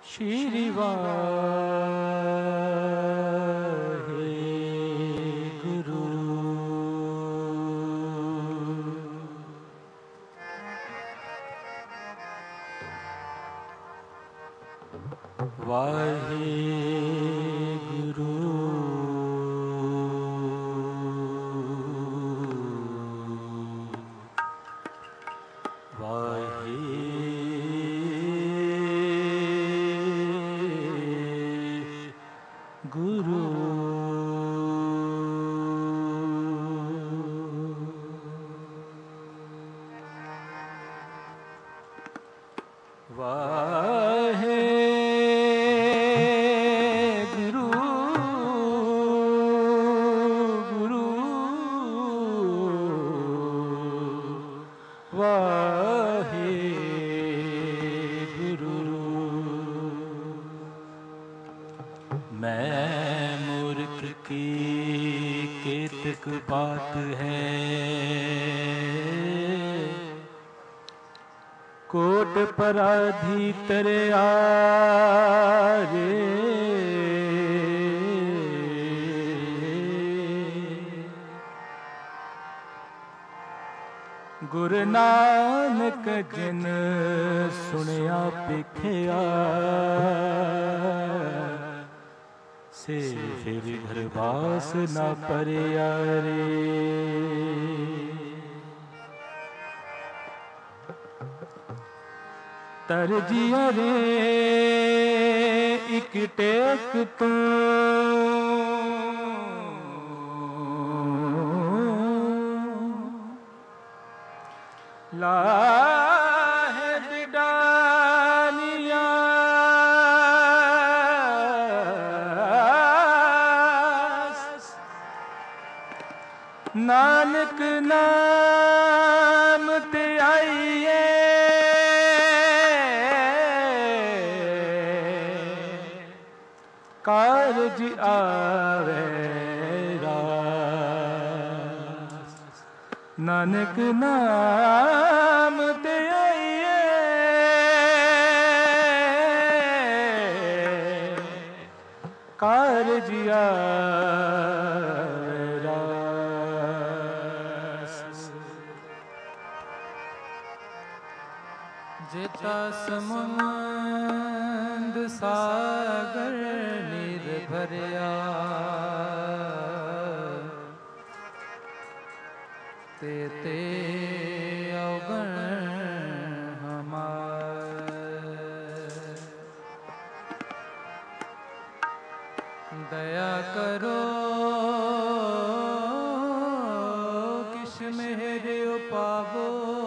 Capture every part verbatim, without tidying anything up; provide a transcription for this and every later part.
श्री वाहे गुरु। वाहे गुरु गुरु। वाहे गुरु गुरु वाहे गुरु। मैं मूर्ख की केतक बात है, कोट पराधी तरे आरे। गुरु नानक जिन सुनिया पिखिया, से फिर घर बास न परिया रे। तरजिया रे एक टेक तू, लाहे बिडानिया नानक नाम ते आइए, कारज आवे रास। नानक नाम ते आइए, कारज आवे रास। जेता समुंद सागर निर्भरिया, ते ते अवगण हमार। दया करो किश मेरे पावो,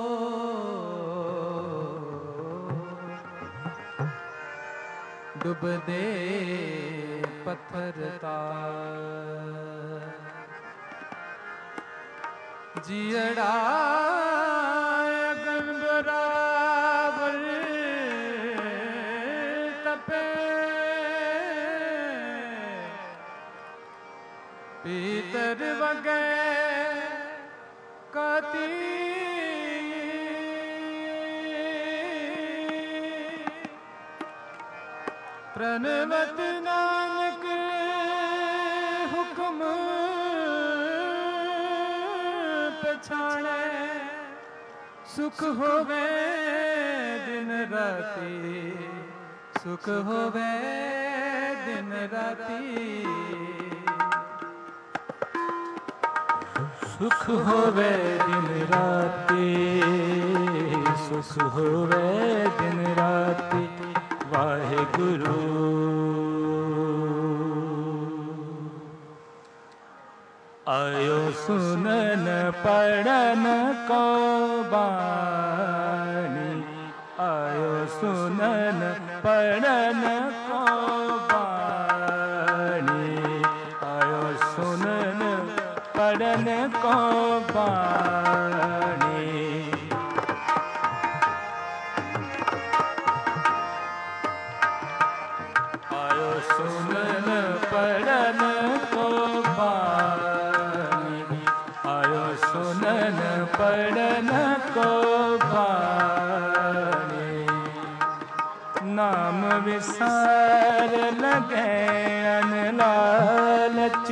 डूब दे पत्थर तार। जियड़ा अगन बराबर तपे, पीतर वगे काती। प्रणवत नानक हुक्म पछाणे, सुख होवे दिन राती। सुख होवे दिन राती। सुख होवे दिन राती। सुख होवे दिन राती। वाहे गुरु। आयो सुनन पढ़न को बानी, आयो सुनन पढ़न को बानी, आयो सुनन पढ़न को बानी। आयो सुनन पढ़न को बानी, आयो सुनन पढ़न को बानी। नाम विसार लगे अनलालच।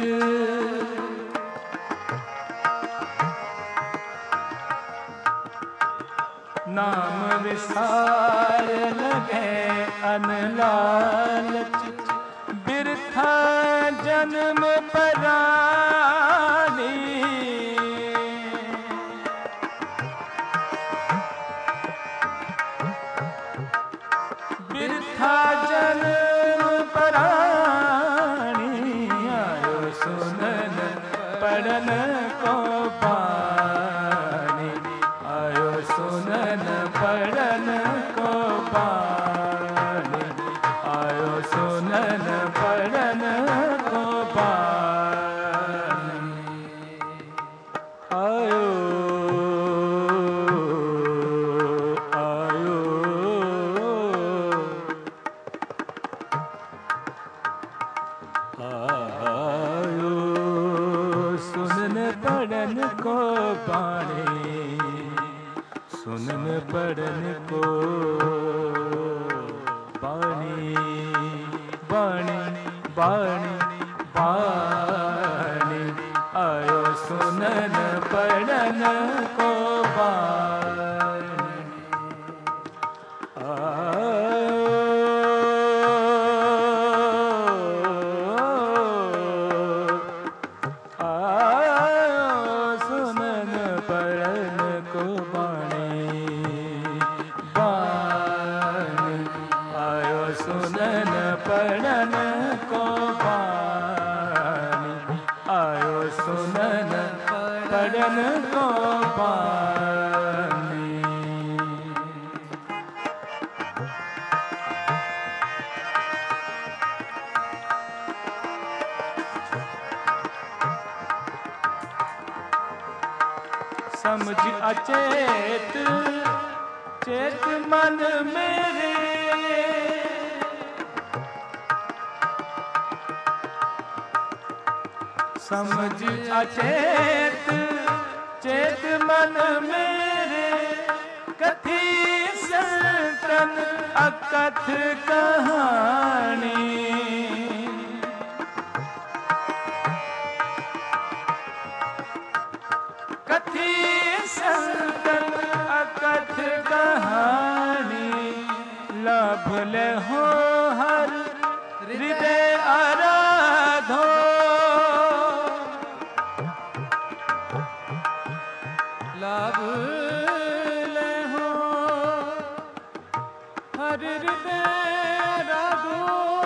नाम विसार लगे अनलालच। बिरथा जन्म परानी। बिरथा जन्म परानी। आयो सुनन पढ़न को पानी। आयो सुनन पढ़न को पानी। आयो सुनन पढ़न को पानी। आयो आयो आयो सुनन पढ़न को पानी। सुनन पढ़न को बाणी। बाणी बाणी बाणी। आयो सुनन पढ़न को बाणी। आयो सुनन पढ़न को बाणी। बाणी। आयो सुनन पढ़न को बाणी। आयो सुनन पढ़न को बाणी। समझ अचेत चेत मन मेरे। समझ अचेत चेत मन मेरे। कथी संतन अकथ कहानी। कथी संतन अकथ कहानी। लाभ ले हो हर हृदय आराधो। लाभ ले हो हर हृदय आराधो।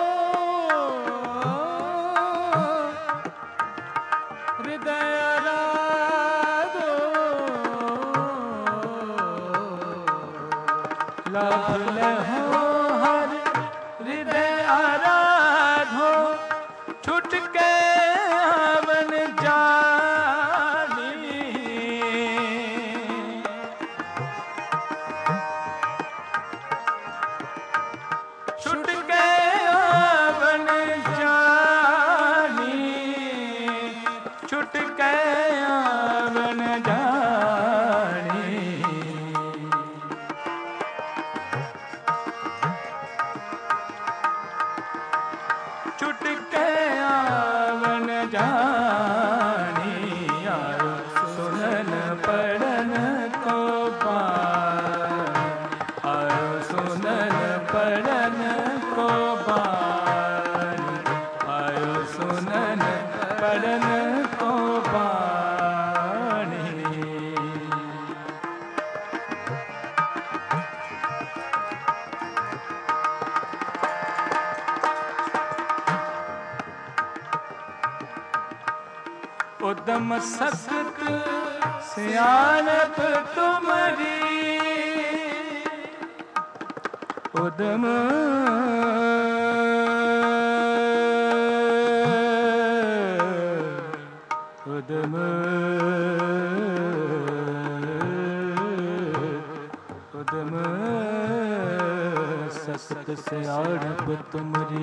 हृदय आराधो। लाभ ले हो हर हृदय आराधो। छुट के आवन जानी। छुट के आवन जानी। छुट के आवन जानी। छुट के आवन जानी। आयो सुनन पढ़न को पानी। आयो सुनन पढ़न को पानी। आयो सुनन पढ़न को पानी। उदम सख्त सियानत तुम्हारी। उदम उदम उदम सख्त सियानत तुम्हारी।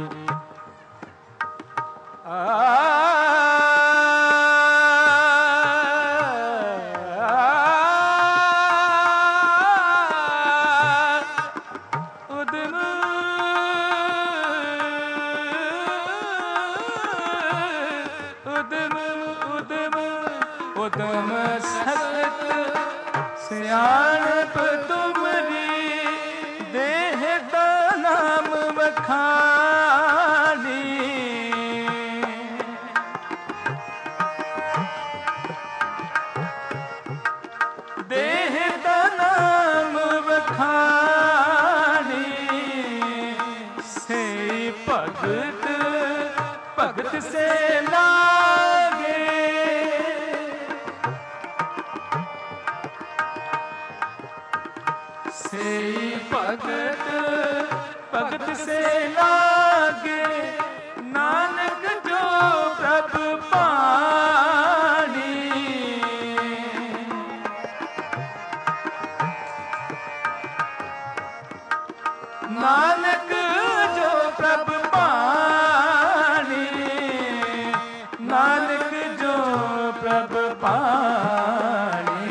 उदम उदम उदम उदम सत सियाणप तुमरी देह का नाम बखानी देह का नाम बखानी से भगत भगत से लागे से भगत भगत से लागे नानक जो प्रभ पानी नानक जो प्रभ पानी नानक जो प्रभ पानी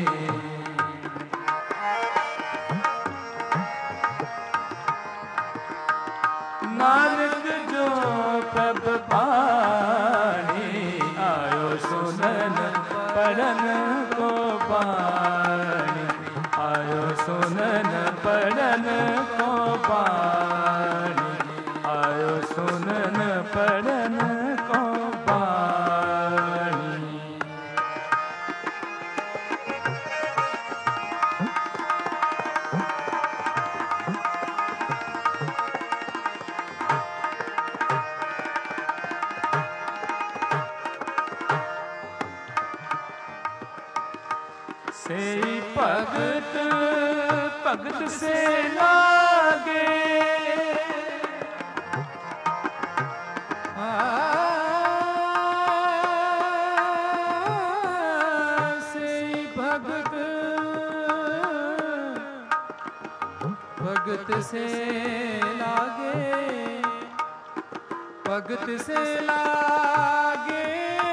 नानक जो प्रभ पानी आयो सुनन पढ़न को पानी आयो सुनन पढ़न को पानी आयो सुनन पढ़न को पानी से भगत भगत से लागे से भगत भगत से लागे भगत से लागे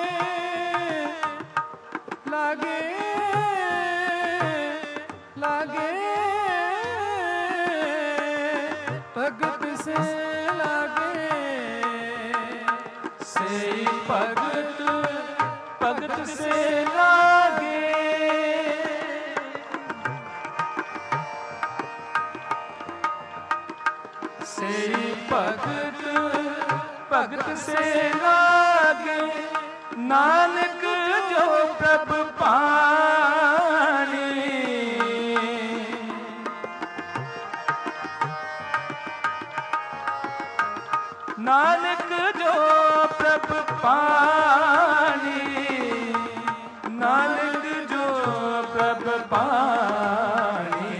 लागे लागे भगत से लागे से भगत भगत से लागे से भगत भगत से लागे नानक जो प्रभ पानी नानक जो प्रभ पानी नानक जो प्रभ पानी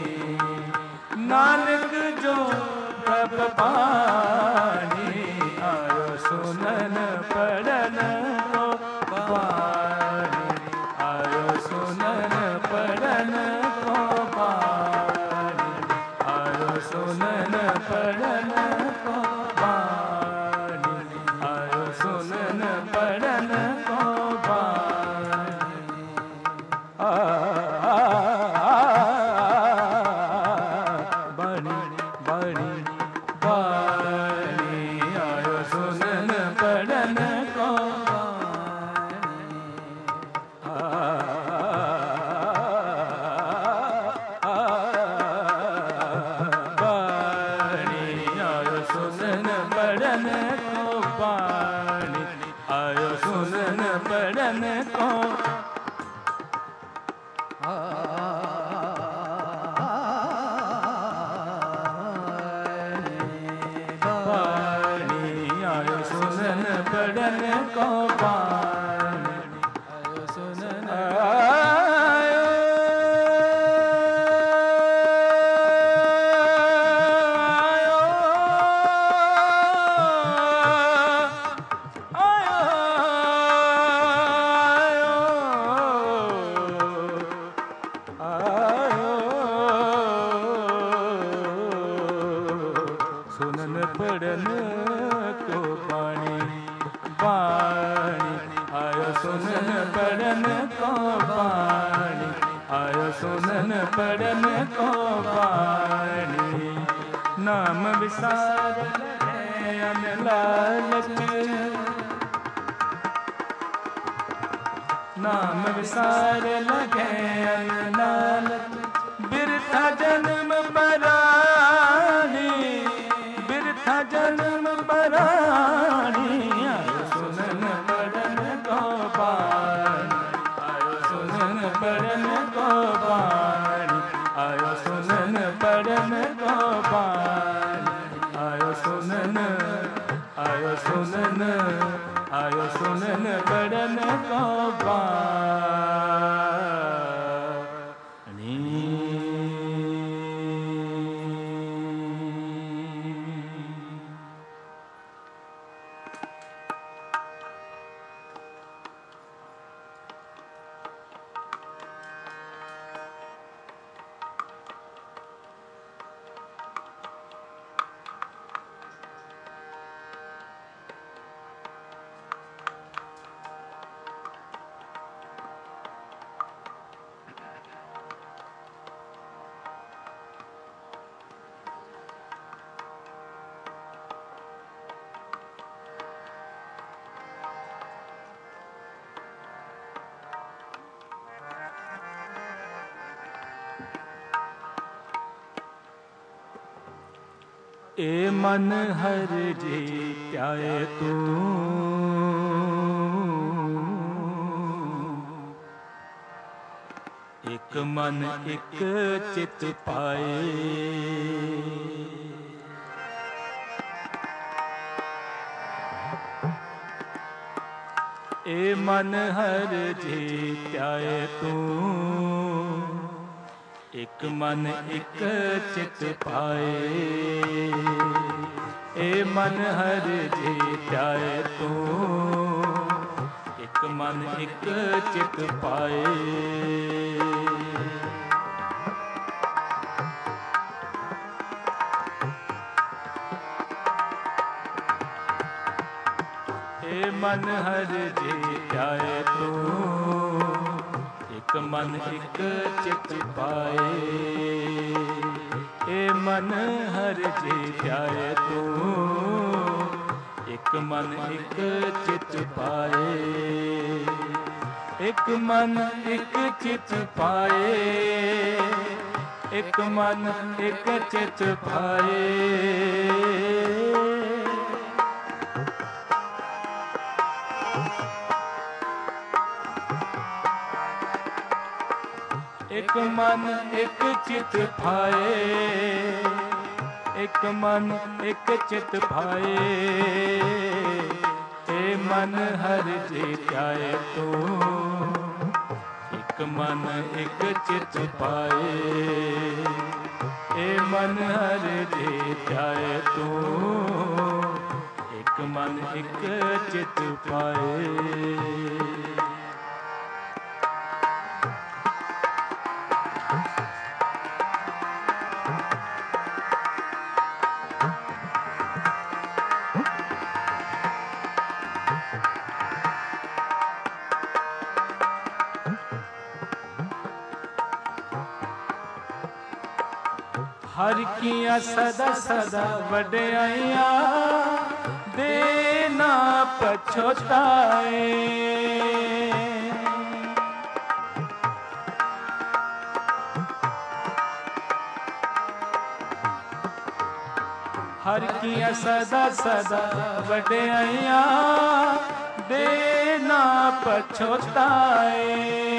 नानक जो प्रभ पानी आयो सुनन पढ़न को पानी आयो सुनन पढ़न को पानी आयो सुनन पढ़न को पानी आयो सुनन पढ़न को पानी आ बड़ी बड़ी बानी आयो सुनन पढ़न को आयो सुनन पढ़न को पानी आयो सुनन पढ़न को पानी आयो सुनन आयो सुनन पढ़न को पानी पानी आयो सुनन पढ़न को पानी आयो सुनन पढ़न को पानी नाम विसार लगे अनलालच, नाम विसार लगे अनलालच, बिरथा जन्म परानी, बिरथा जन्म परानी, आयो सुनन पड़न गोपाल, आयो सुनन पड़न गोपाल, आयो सुनन पड़न गोपाल, आयो सुनन, आयो सुनन, आयो सुनन पड़न गोपाल। ए मन हर जीत्याए तू, एक मन एक चित पाए, ए मन हर जीत्याए तू, एक मन एक चित पाए, ए मन हर जीत्याए तू, एक मन एक चित पाए, ए मन हर जीत्याए तू, एक मन एक चित पाए, ए मन हर जीत्याए तू, एक मन एक चित पाए, एक मन एक चित पाए, एक मन एक चित पाए, एक मन एक चित भाए, एक मन एक चित भाए, ए मन हर जीत्याए तू, एक मन एक चित पाए, ए मन हर जीत्याए तू, एक मन एक चित पाए। हर किया सदा सदा वड्याइया, देना पछोताए, हर किया सदा सदा वड्याइया, देना पछोताए,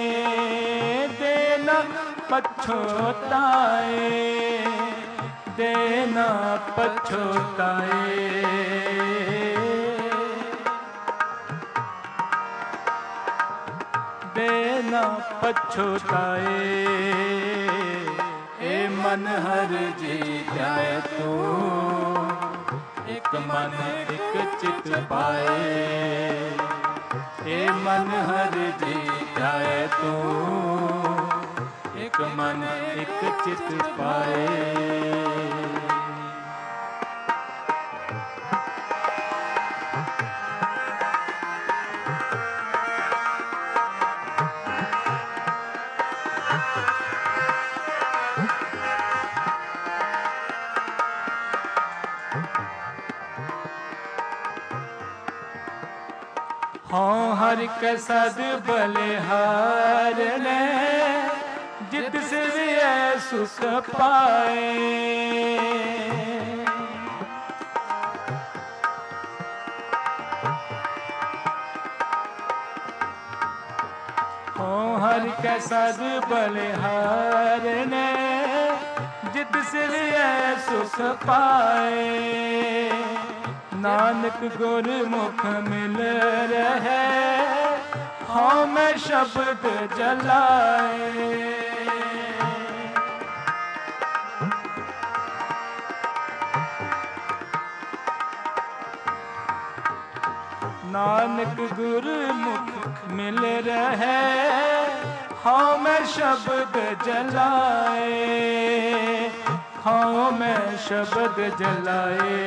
देना पछोताए, देना पछोताए, देना पछोताए, ए मन हर जीत्याए तू, एक मन एक चित पाए, ए मन हर जीत्याए तू, एक मन एक चित पाए। हाँ हर के सद बलिहार ने जित से भी है सुख पाए। हाँ हर के सद बलिहार ने जित से भी है सुख पाए। नानक गुरमुख मिल रहे हाँ मैं शब्द जलाए। नानक गुरमुख मिल रहे हाँ मैं शब्द जलाए। हाँ मैं शब्द जलाए।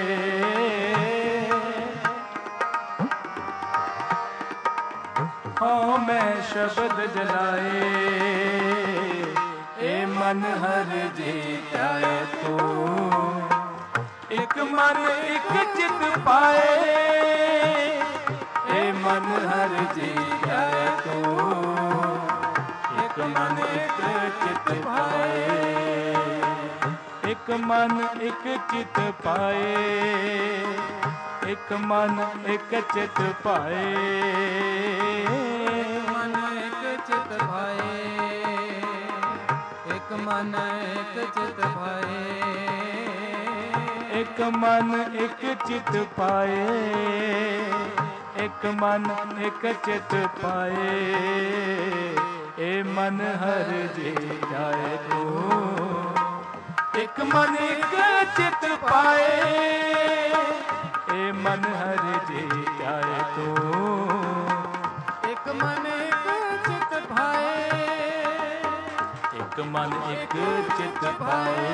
हाँ मैं शब्द जलाए। ए मन हर जीताए तू एक मन एक चित पाए। ए मन हर जीताए तू एक मन एक चित पाए। एक मन एक चित पाए। एक मन एक चित पाए। मन एक चित भाए। एक मन एक चित भाए। एक मन एक चित पाए। एक मन एक चित पाए। ए मन हर जी जाए तू एक मन एक चित पाए। ए मन हर जी जाए तू एक मन एक चित भाए। एक मन एक चित पाए।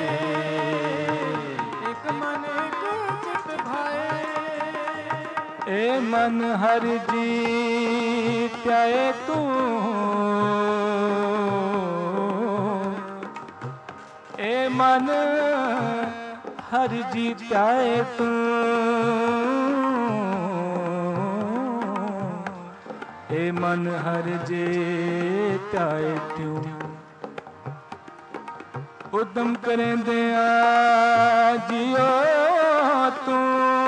एक मन एक चित भाए। ए मन हर जी त्याए तू ए मन हर जी त्याए तू ए मन हर जे त्याए तू। उदम करेंदे आ जियो तू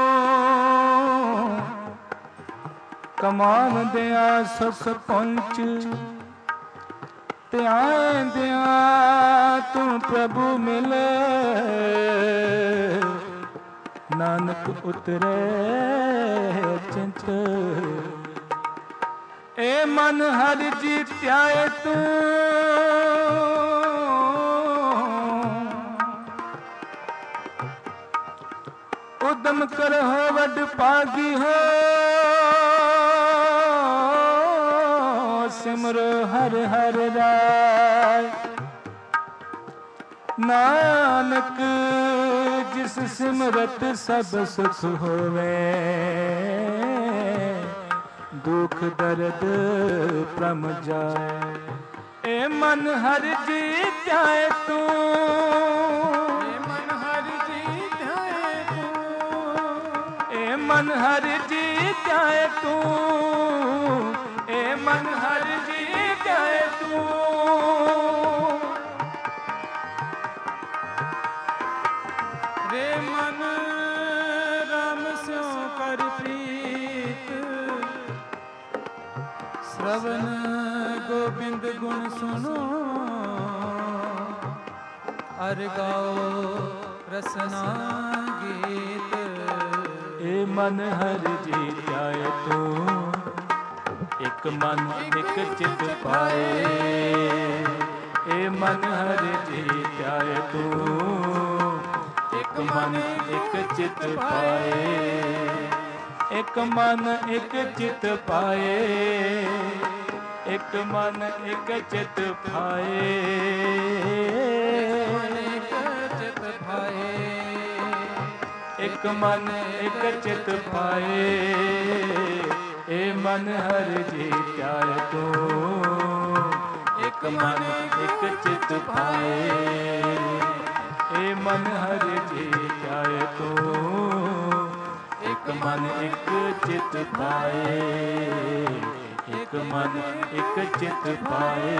कमान दिया सुख पहुंच त्यान दिया तू प्रभु मिले। नानक उतरे चिंत ए मन हर जी त्याए तू उदम कर हो वड पागी हो सिमरो हर हर राय। नानक जिस सिमरत सब सुख होवे दुख दर्द प्रम जाए। ए मन हर जी त्याए तू मन हर जी त्याए तू। ए मन हर जी त्याए तू ए मन हर जी त्याए तू। रे मन राम स्यो कर प्रीत श्रवण गोविंद गुण सुनो अर गाओ रसना गीत। ए मन हर जी त्याए तू एक मन एक चित पाए। ए मन हर जी त्याए तू एक मन एक चित पाए। एक मन एक चित पाए। एक मन एक चित पाए। एक मन एक चित पाए। ए मन हर जी त्याए तू एक मन एक चित पाए। ए मन हर जी त्याए तू मन एक चित पाए, एक मन एक चित पाए,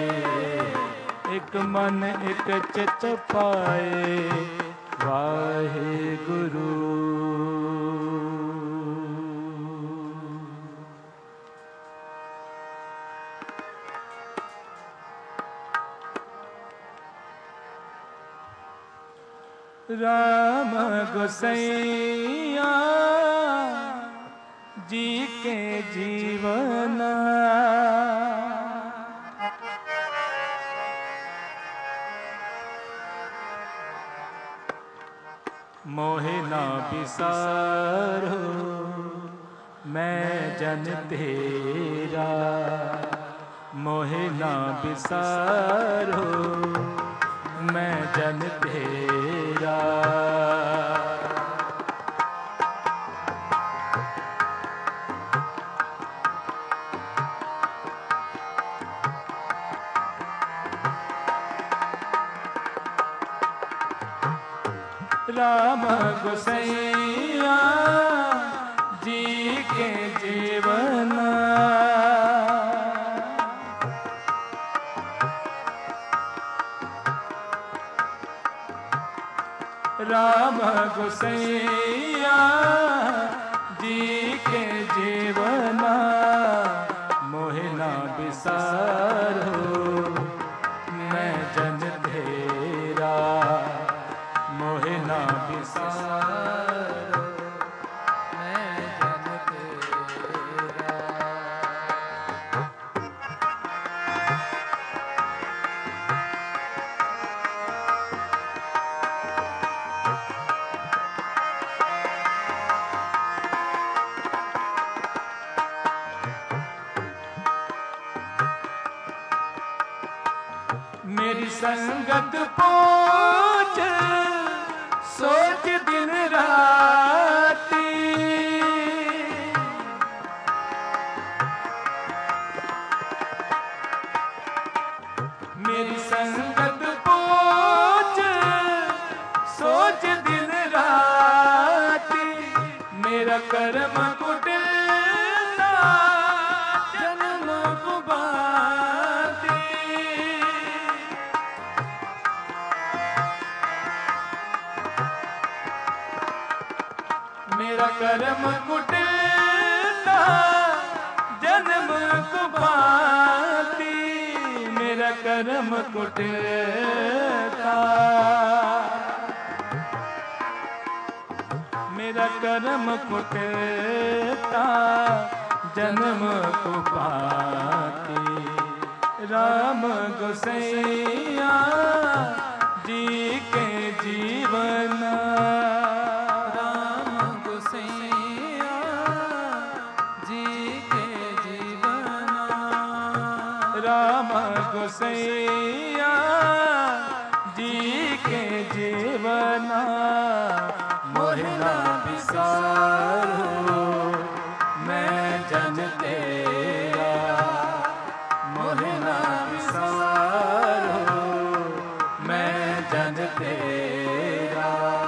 एक मन एक चित पाए। वाहे गुरु। राम गोसैया जी के जीवन, मोहे ना बिसारो मैं जन तेरा, मोहे ना बिसारो मैं जन तेरा। राम गोसैया जी के जीवन, राम गोसैया जी के जीवना, मोहे ना बिसारो मैं जन तेरा, मोहे ना बिसारो मैं जन तेरा। मेरी संगत पहुँच सोच दिन राती, मेरी संगत पहुँच सोच दिन राती। मेरा कर्म कुटिलता जन्म कुबाती, मेरा कर्म कुटिलता जन्म कुबाती, मेरा कर्म कुटिलता, मेरा कर्म कुटिलता जन्म कुबाती। राम गोसैया जी के जीवन, राम गोसैया जी के जीवना, मोहे ना बिसारो मैं जन तेरा, मोहे ना बिसारो मैं जन तेरा।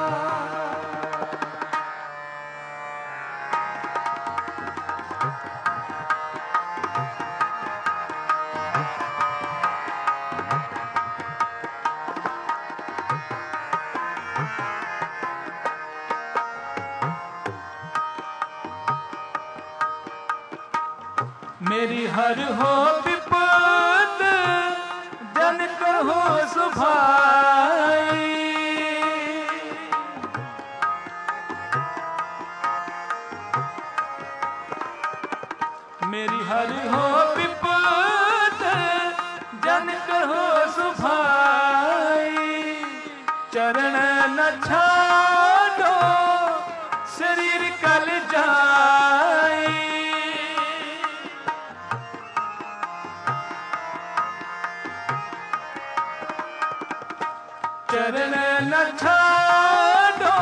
मेरी हर हो विपद जन कहो सुभाई, मेरी हर हो विपद जन कहो सुभाई। चरण न छाड़ो शरीर कल जाई, चरण न छाड़ो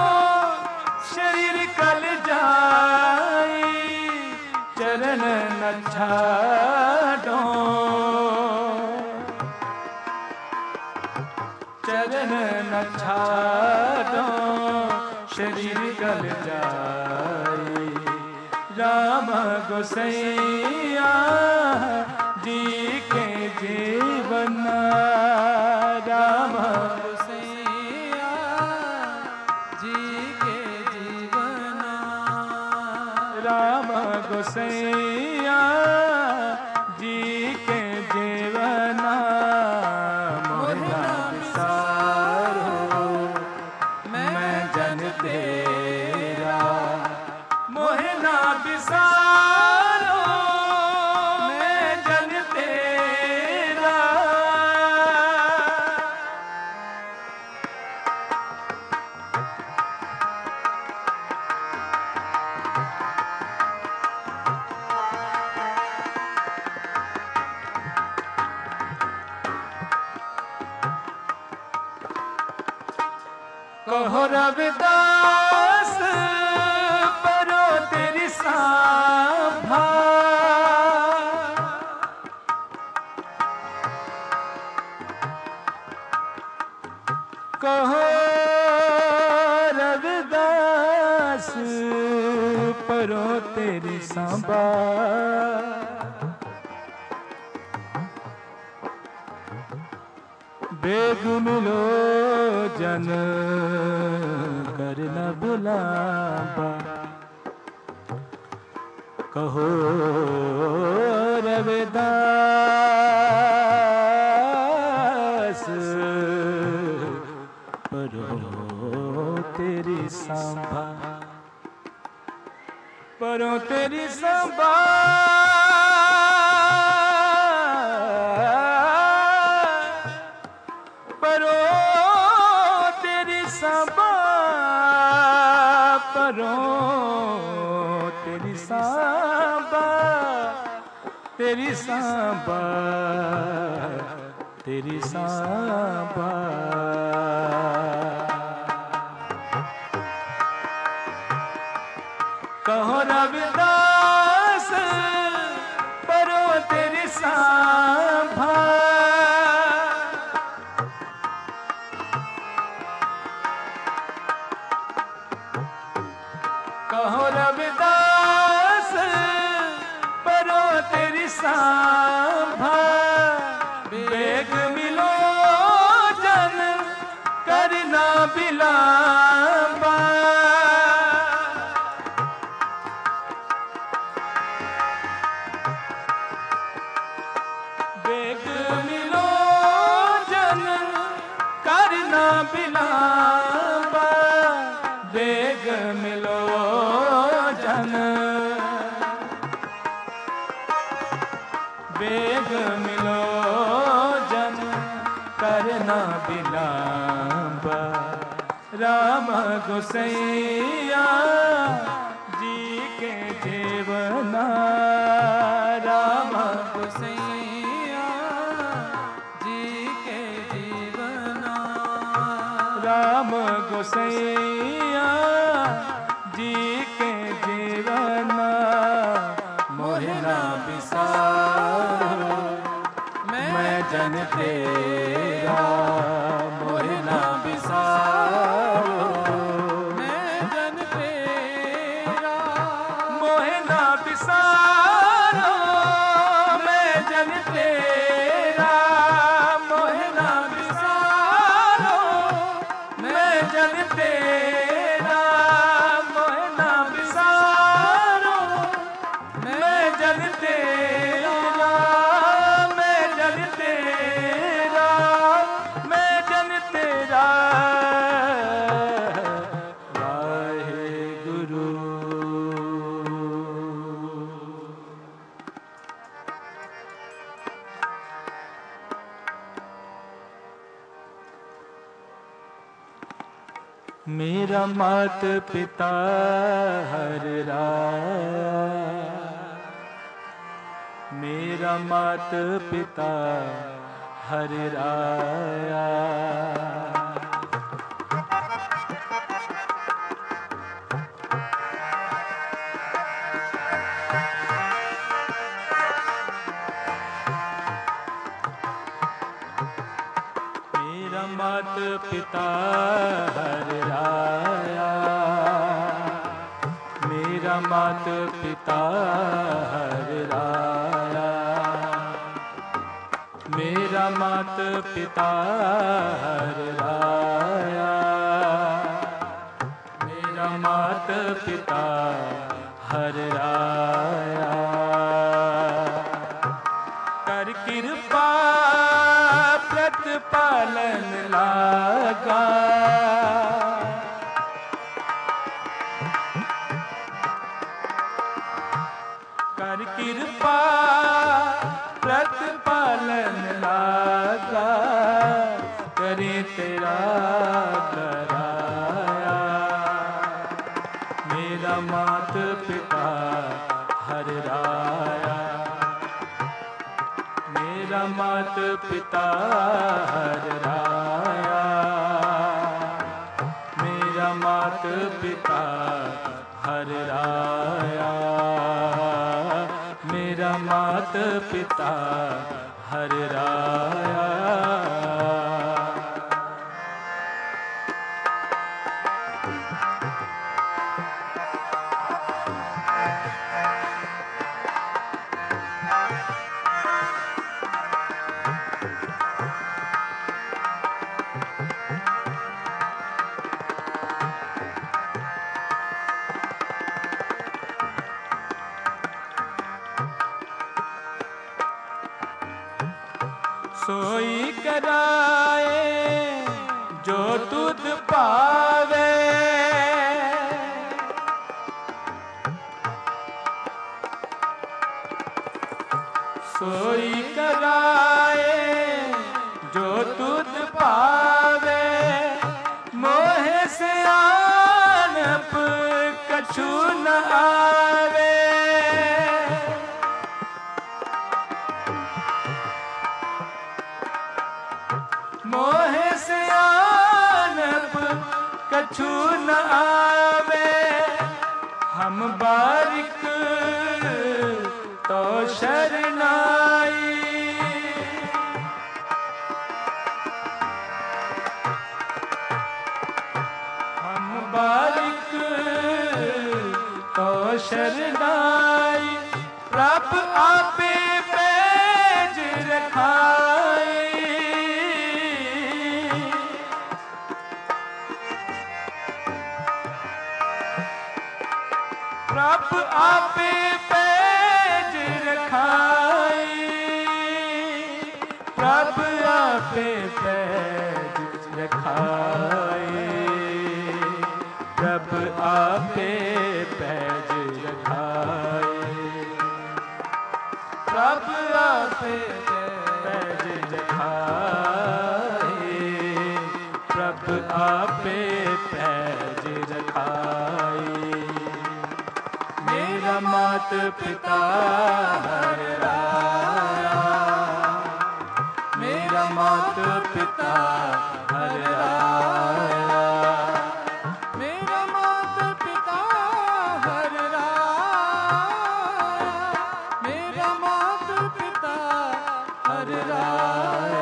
शरीर कल जाई, चरण न छाड़ो निकल जाए। राम गोसैया जी के जीवन, राम गोसैया जी के जीवन, राम गोसैया जी के जीवन। मोहना बिसारो मैं जन तेरा, मोहना बिसारो मैं जन तेरा। कहो रविदास परो तेरी सांभा, कहो रविदास परो तेरी सांभा। बेग मिलो जन कर न बुलावा, कहो रविदास परो तेरी सांभा, परो तेरी सांभा। परो तेरी सांभा, परो तेरी सांभा, तेरी सांभा, तेरी सांभा। कहो रविदास परो तेरी सांभा, कहो रविदास परो तेरी सांभा। बेग मिलो जन करना बिलावा, बेग मिलो जन करना बिलावा, बेग मिलो जन, बेग मिलो जन करना बिलावा। राम गोसैया जी के जीवना, राम गोसैया जी के जीवना, राम गोसैया जी के जीवना। मोहना बिसारो मैं जन तेरा, मोहना बिसारो मैं जन तेरा, मोहना बिसारो मैं जन तेरा, मोहना बिसारो मैं जन तेरा, मोहना बिसारो मैं जन तेरा, मैं जन तेरा, मैं जन तेरा। वाहेगुरु। मेरा मात पिता हर राया, मेरा मात पिता हर राया। मेरा मात पिता हर राया, मेरा मात पिता हर राया, मेरा मात पिता हर राया, मेरा मात पिता हर राया। कर कृपा प्रतिपालन लागा, कर कृपा प्रतिपालन लागा, करे तेरा कराया। मेरा मात पिता हर राया, मेरा मात पिता हर राया, मेरा मात पिता हर राया, मेरा मात पिता हर राया। सोई कराए जो तुध पावे, सोई कराए जो तुध पावे, मोह से आनप कछु न आवे। मोह से आनप कछु न आवे, हम बारिक तो शरनाई। हम बारिक तो शरनाई, प्रभ आपे पैज रखाई। प्रभ आपे पैज रखाई, प्रभ आपे पैज रखाई, प्रभ आपे पैज रखाई, प्रभ आपे पैज रखाई, प्रभ आपे पैज रखाई। मेरा मात पिता हर राया, मेरा मात पिता हर राया, मेरा मात पिता हर राया, मेरा मात पिता हर राया।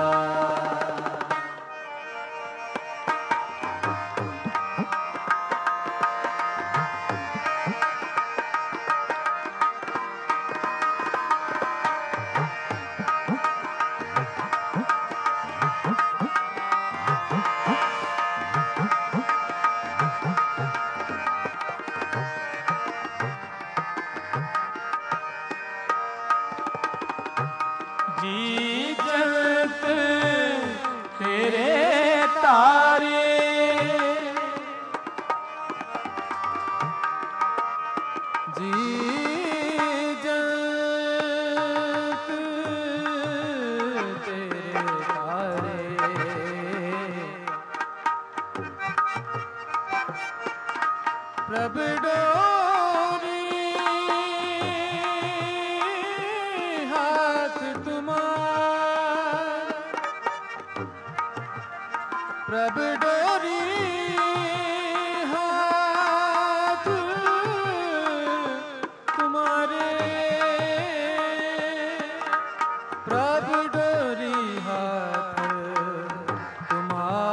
जी जगत तेरे तारे, जी जगत तेरे तारे, प्रभ डोरी हाथ तुम्हारा, प्रभ डोरी हाथ तुम्हारे, प्रभ डोरी हाथ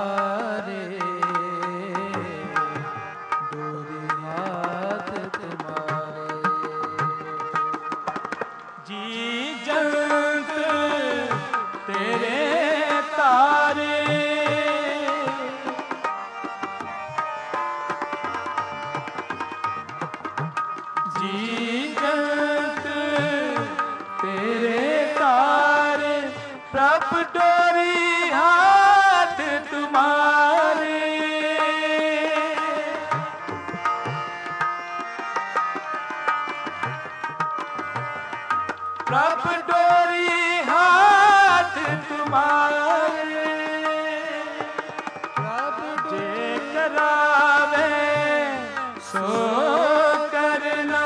तुम्हारे, डोरी हाथ तुम्हारे। जगत तेरे तारे, प्रभु डोरी हाथ तुम्हारे। प्रभु डोरी हाथ तुम्हारे, प्रभु जे करावे सो करना।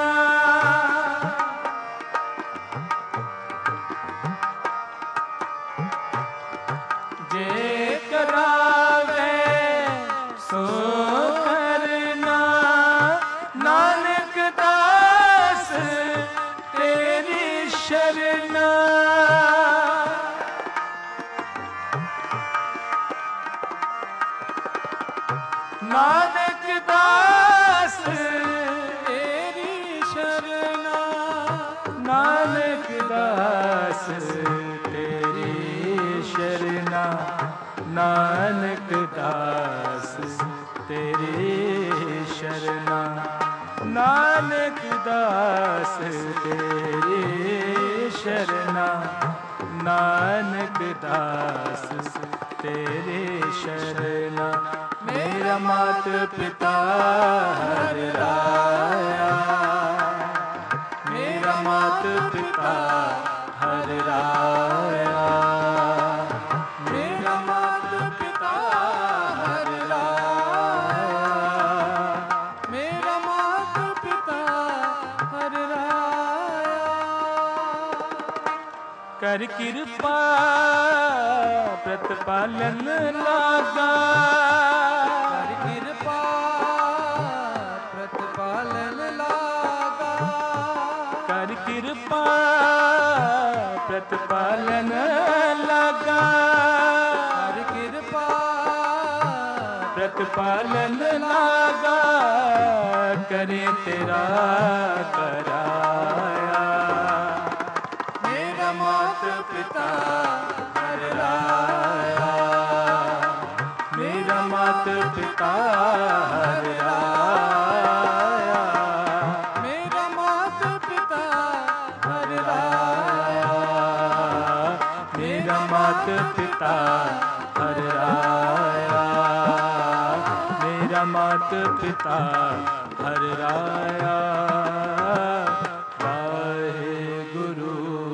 जे करावे सो करना, नानक दास तेरी शरणा। नानक दास तेरी शरणा, नानक दास तेरी शरणा, नानक दास तेरी शरणा, नानक दास तेरी शरणा, नानक दास तेरी शरणा। मेरा मात पिता हर राया, मेरा मात पिता हर राया, मेरा मात पिता हर राया, मेरा मात पिता हर राया। कर कृपा प्रतिपालन लागा, कर कृपा प्रतिपालन लागा, कर कृपा प्रतिपालन लागा, कर कृपा प्रतिपालन लागा, करे तेरा कराया। मेरा मात पिता हर राया, मेरा मात पिता हर राया, मेरा मात पिता हर राया, मेरा मात पिता हर राया, मेरा मात पिता हर राया। वाहे गुरु।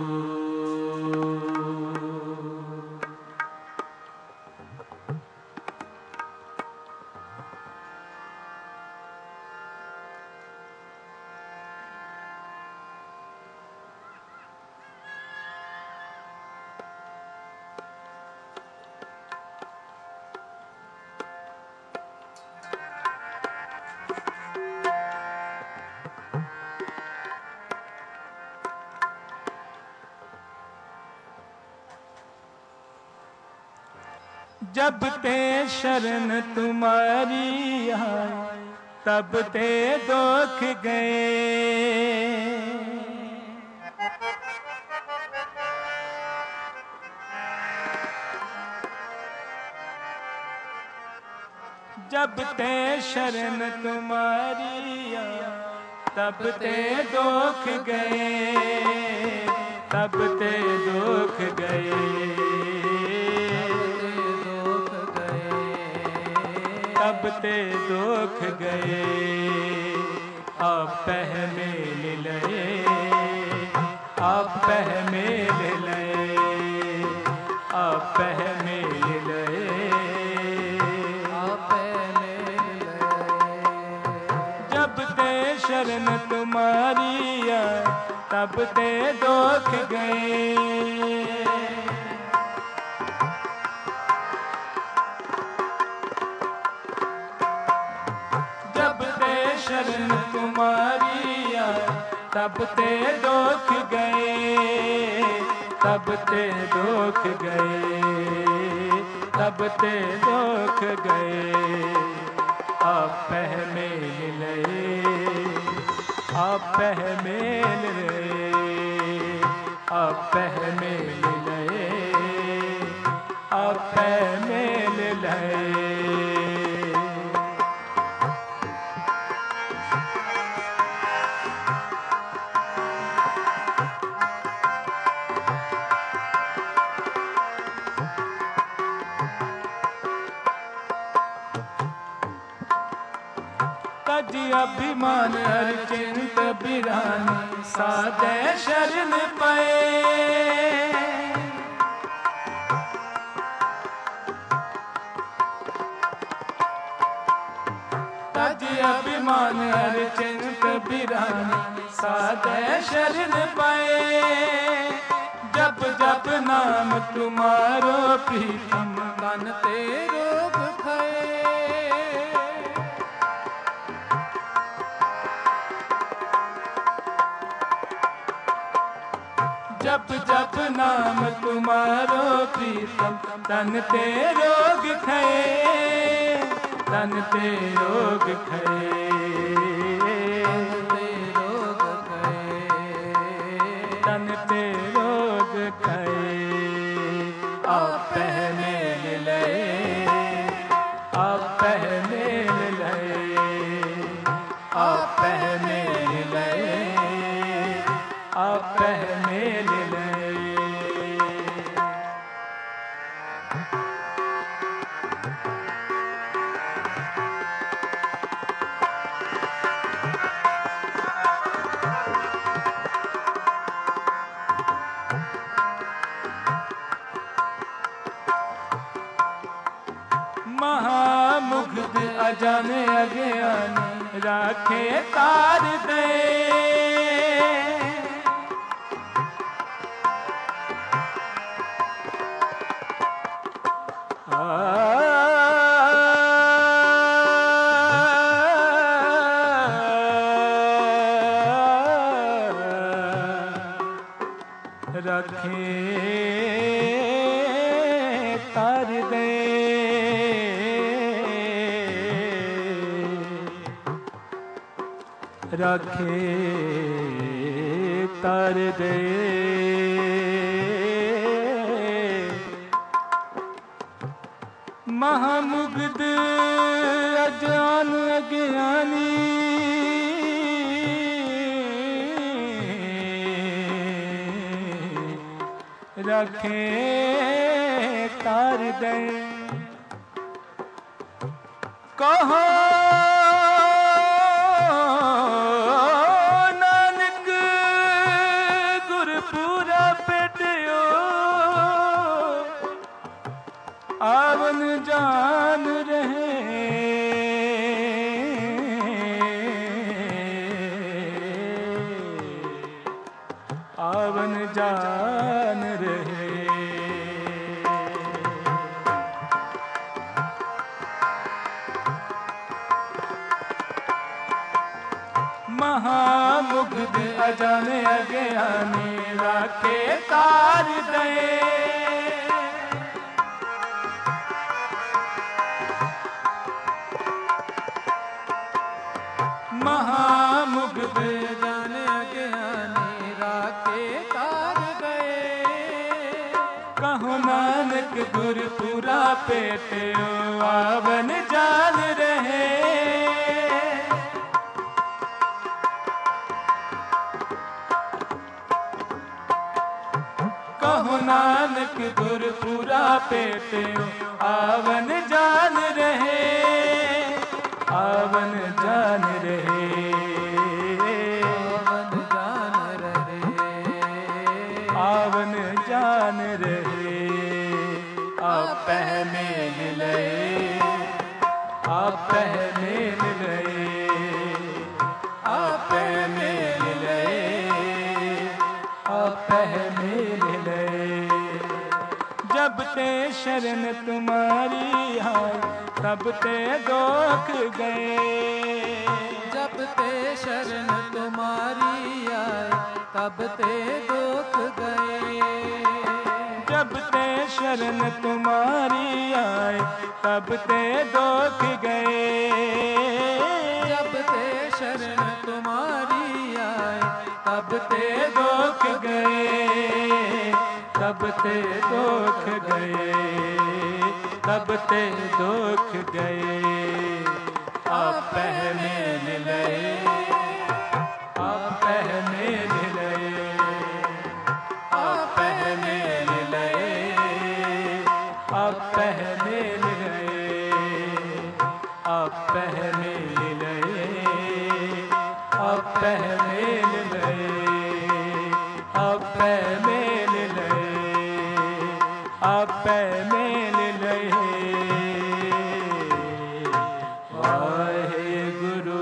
जब ते शरण तुम्हारी आए, तब ते दुख गए। जब ते शरण तुम्हारी आए, तब ते दुख गए, तब ते दुख गए, तब ते दुख गए। आप मेल लए, आप मेल लए, आप मेल लए, आप मेल लए। जब ते शरण तुम्हारी आए, तब ते दुख गए। शरण तुम्हारी आए, तब ते दुख गए, तब ते दुख गए, तब ते दुख गए। आप मेल लए, आप मेल लए, आप मेल लए, आप मेल लए। अभिमान हर चिंत बिरानी साधे शरण पाए। तज अभिमान हर चिंत बिरानी साधे शरण पाए। जप जप नाम तुम्हारो प्रीतम तन ते रोग खाए। जप जप नाम तुम्हारो प्रीतम तन ते रोग खाए। तन ते रोग खाए। तन ते रोग खाए। आप मेल लए आप मेल लए आप मेल लए आप मेल लए। महामुग्ध अजाने अज्ञान राखे तार दे। रखे तार दे। रखे तार दे। महामुग्ध अजान अज्ञानी रखे तार दे। कहो नानक गुरपुरा पेटियो आवन जान रहे। आवन जान रहे। महामुग्ध अजाने अज्ञानी राखे तार दे। महामुग्ध जाने अज्ञानी राखे तार गए। कहो नानक गुरपुरा पेटियो आवन जान रहे। कहो नानक गुरपुरा पेटियो आवन जान रहे। आवन जान रहे। आवन जान रहे। आप मेल लए आप मेल लए आप मेल लए आप मेल लए। जब ते शरण तुम्हारी आए तब ते दुख गए। जब ते शरण तुम्हारी आए तब ते दुख गए। जब ते शरण तुम्हारी आए तब ते दुख गए। जब ते शरण तुम्हारी आए तब ते दुख गए। तब ते दुख गए। तब ते दुख गए। आप मेल लए आप मेल लए आप मेल लए आप मेल लए आप मेल लए आपे मेल लए आपे मेल लए आपे मेल लए वाहेगुरु।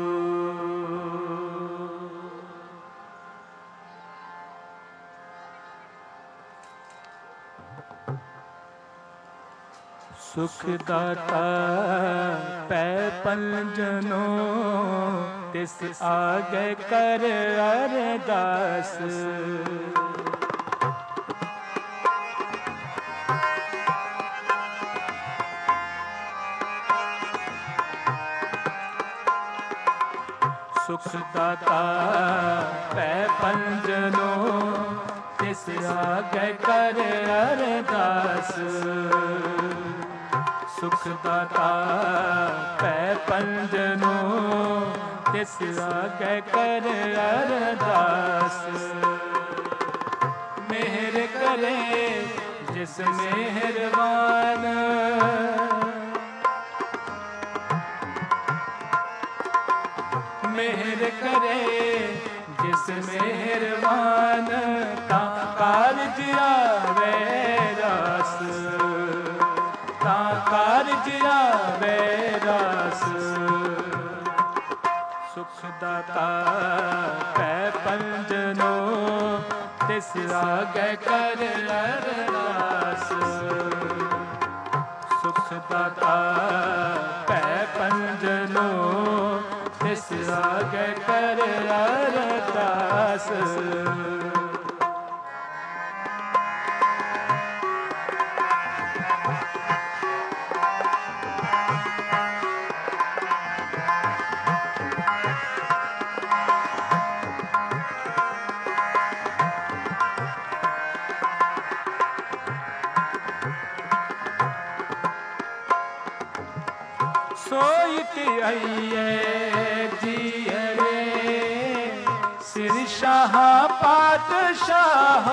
सुख दाता पै पंजनो तिस आगे कर अरदास। सुख दाता पै पंजनो तिस आगे कर अरदास। सुख दाता पै पंजनो तिस आगे कर अरदास। मेहर करे जिस मेहरबान मेहर करे जिस मेहरबान ता कारज आवे रास ता कारज आवे रास। सुख दाता पै पंजनो तिस आगे कर अरदास। सुख दाता पै पंजनो तिस आगे कर अरदास। सोईत आइए जियरे सिर शाह पातशाह।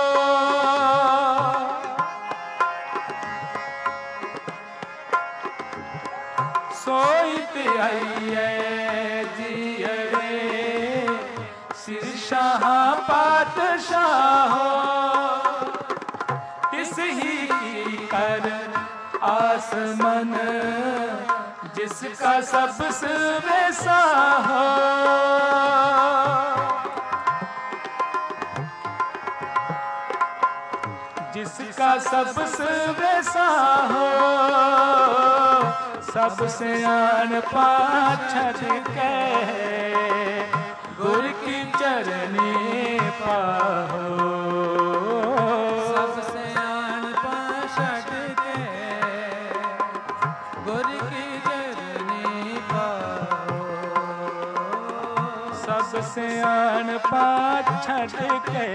सोईत आइए जियरे सिर शाह पातशाह। तिस ही की कर आसमन जिसका सबसे वैसा हो। जिसका सबसे वैसा हो सबसे आन पाछड़ के गुर की चरनी पाहो। सबसे आन पाछड़ के गुर की चरनी पाहो। सबसे आन पाछड़ के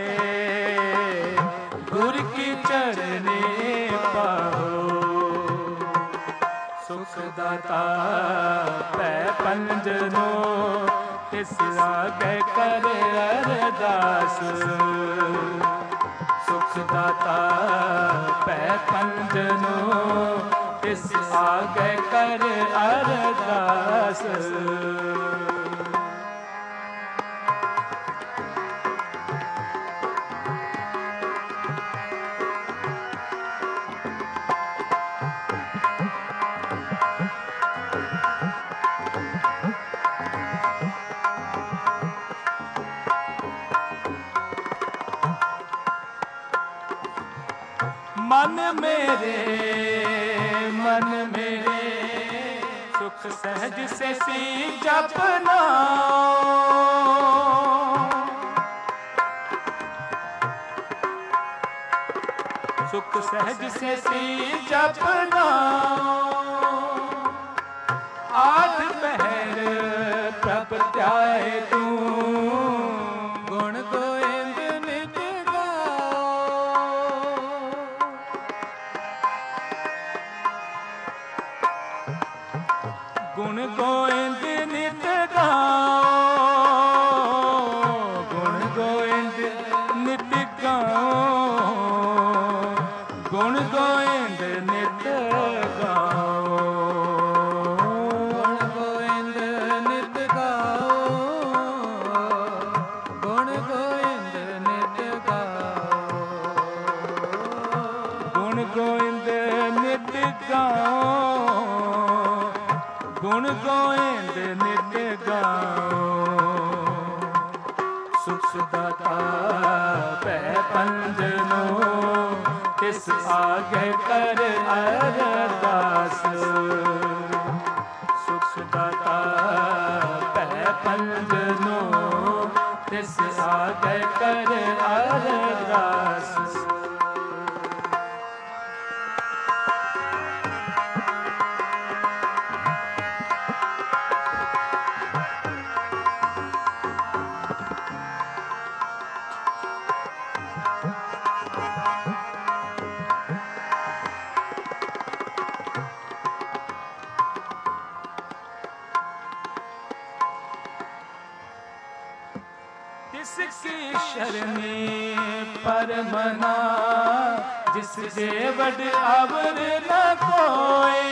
गुर की चरनी पाहो। सुख दाता पै पंजनो तिस आगे कर अरदास। सुख दाता पै पंजनो तिस आगे कर अरदास। मन मेरे मन मेरे सुख सहज से सी जपना। सुख सहज से सी जपना। आठ पहर प्रभ त्याए तू गुण गोविंद नित गुण गोविंद नित गाओ। गुण गोविंद नित गाओ। गुण गोविंद नित गाओ। गुण गोविंद नित गाओ। ਗੋਇੰਦ ਨਿਤ ਗਾਓ। ਸੁਖ ਦਾਤਾ ਪੈ ਪੰਜਨੋ ਤਿਸ ਆਗੇ ਕਰ ਅਰਦਾਸ। ਸੁਖ ਦਾਤਾ ਪੈ ਪੰਜਨੋ ਤਿਸ ਆਗੇ ਕਰ ਅਰਦਾਸ। तिसकी शरणी परमना जिस जे वड अवर न कोय।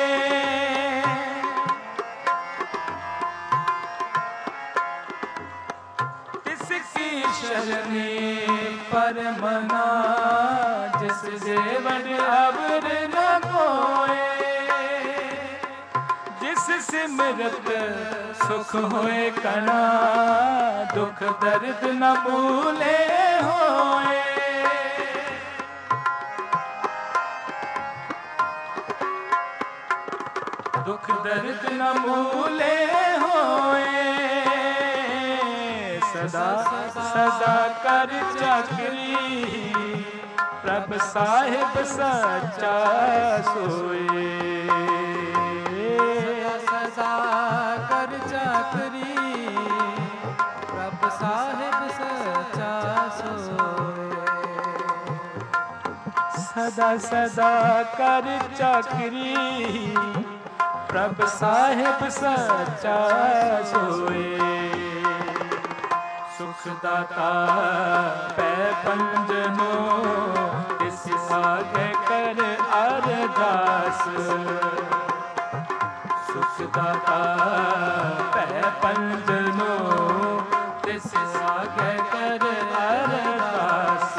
तिसकी शरणी परमना जिस जे वड अवर न कोय। जिस सिमरत सुख होए कना दुख दर्द न भूले होए। दुख दर्द न भूले होए। सदा सदा कर चाकरी प्रभ साहिब सच्चा सोए। सदा कर चाकरी प्रभ साहिब सच्चा सोए। सदा सदा कर चाकरी प्रभ साहिब सच्चा सोए। सुख दाता पै पंजनो तिस आगे कर अरदास। सुख दाता पै पंजनो तिस आगे कर अरदास।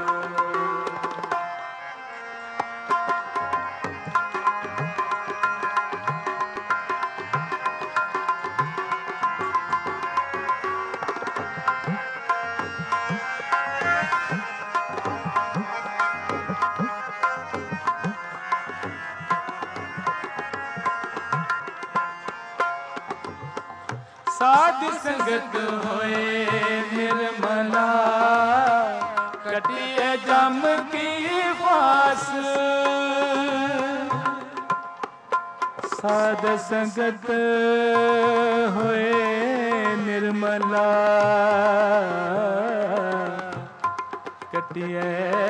साध संगत होए निर्मला कटिए जम की फास। साध संगत होए निर्मला कटिए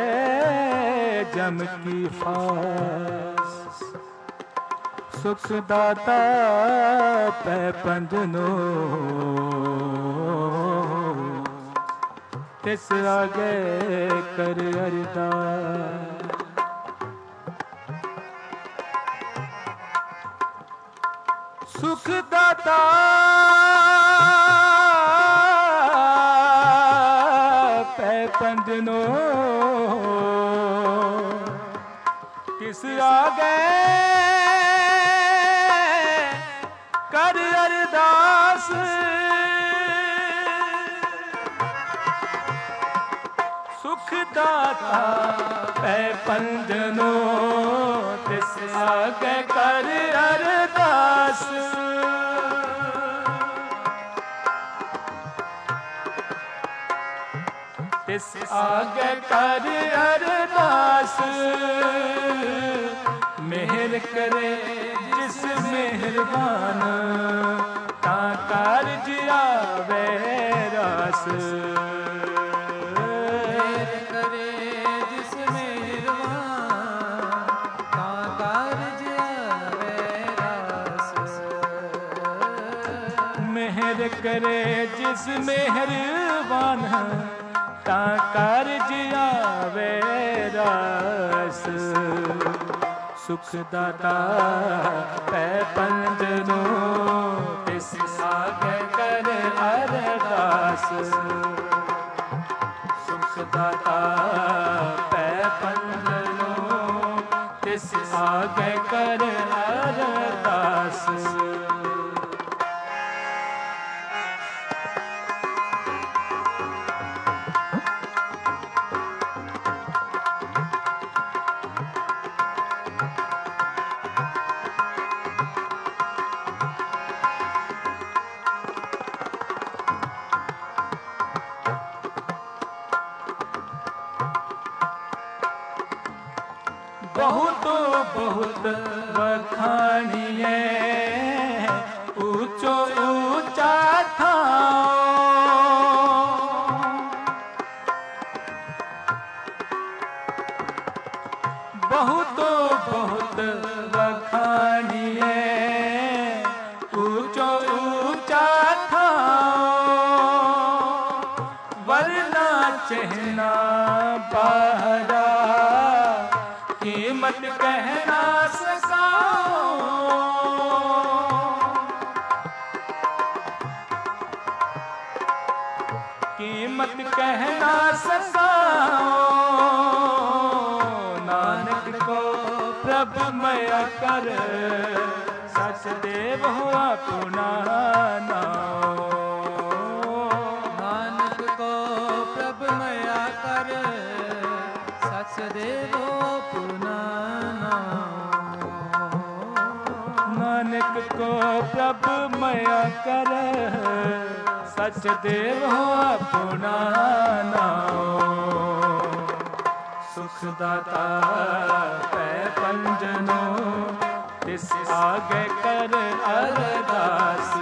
जम की फास। सुख दाता पै पंजनो तिस आगे कर अरदास। सुख दाता पै पंजनो तिस आगे कर अरदास। सुख दाता पै पंजनो तिस आगे कर अरदास। तिस आगे कर अरदास। मेहर करे जिस मेहरबान ता कारज आवे रास। मेहर करे जिस मेहरबान ता कारज आवे रास। मेहर करे जिस मेहरबान ता कारज आवे रास। सुख दाता पै पंजनो तिस आगे कर अरदास। सुख दाता पै पंजनो तिस आगे कर अरदास। बहुत वखाणिए ऊंचो ऊंचा था। बहुत बहुत वखाणिए ऊंचो ऊंचा था। वरना चहना पहरा कीमत कहना सका। कीमत कहना सका। नानक को प्रभु मया कर सचदेव हुआ पुनाना। नानक को प्रभु मया कर सचदेव पुनाना। नानक को प्रभु मया कर सचदेव हुआ पुनाना। सुखदाता पै पंजनो तिस आगे कर अरदास।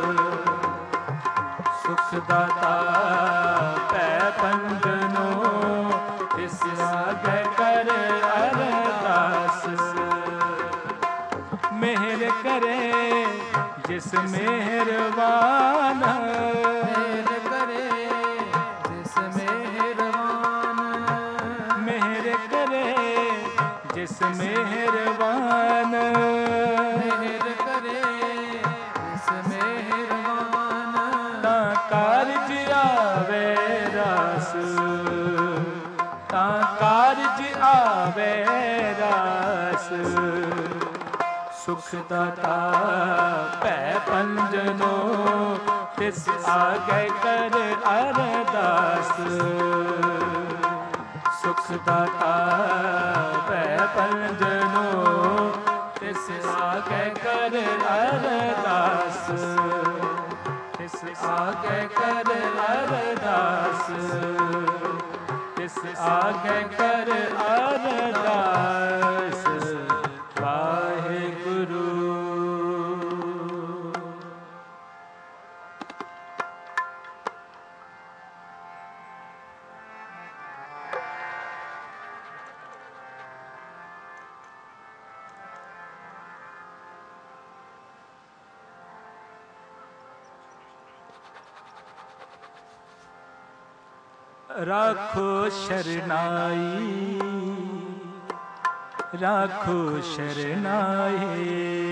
सुखदाता पै पंजनो तिस आगे कर अरदास। मेहर करे जिस मेहरबान। मेहर करे जिस मेहरबान। मेहर करे जिस मेहरबान। मेहर करे जिस मेहरबान। ता कारज आवे रास। ता कारज आवे रास। सुखदाता पै पंजनो तिस आगे कर अरदास। सुखदाता पै पंजनो तिस आगे कर अरदास। तिस आगे कर अरदास। तिस आगे कर अरदास। वाहेगुरु। राखो शरनाई। राखो शरनाई।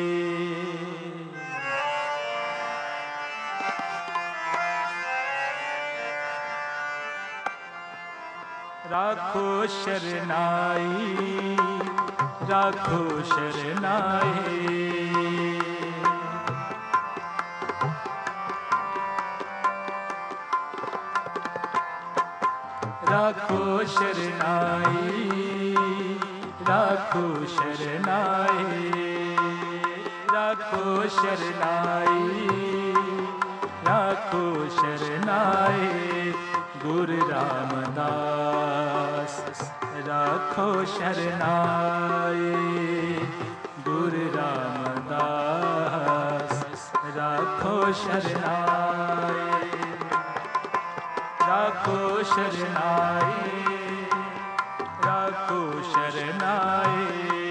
राखो शरनाई। राखो शरनाई। राखो शरनाई। राखो शरनाई। राखो शरनाई। राखो शरनाई। गुरु रामदास राखो शरनाई। गुरु रामदास राखो शरनाई। राखो शरनाई। राखो शरनाई।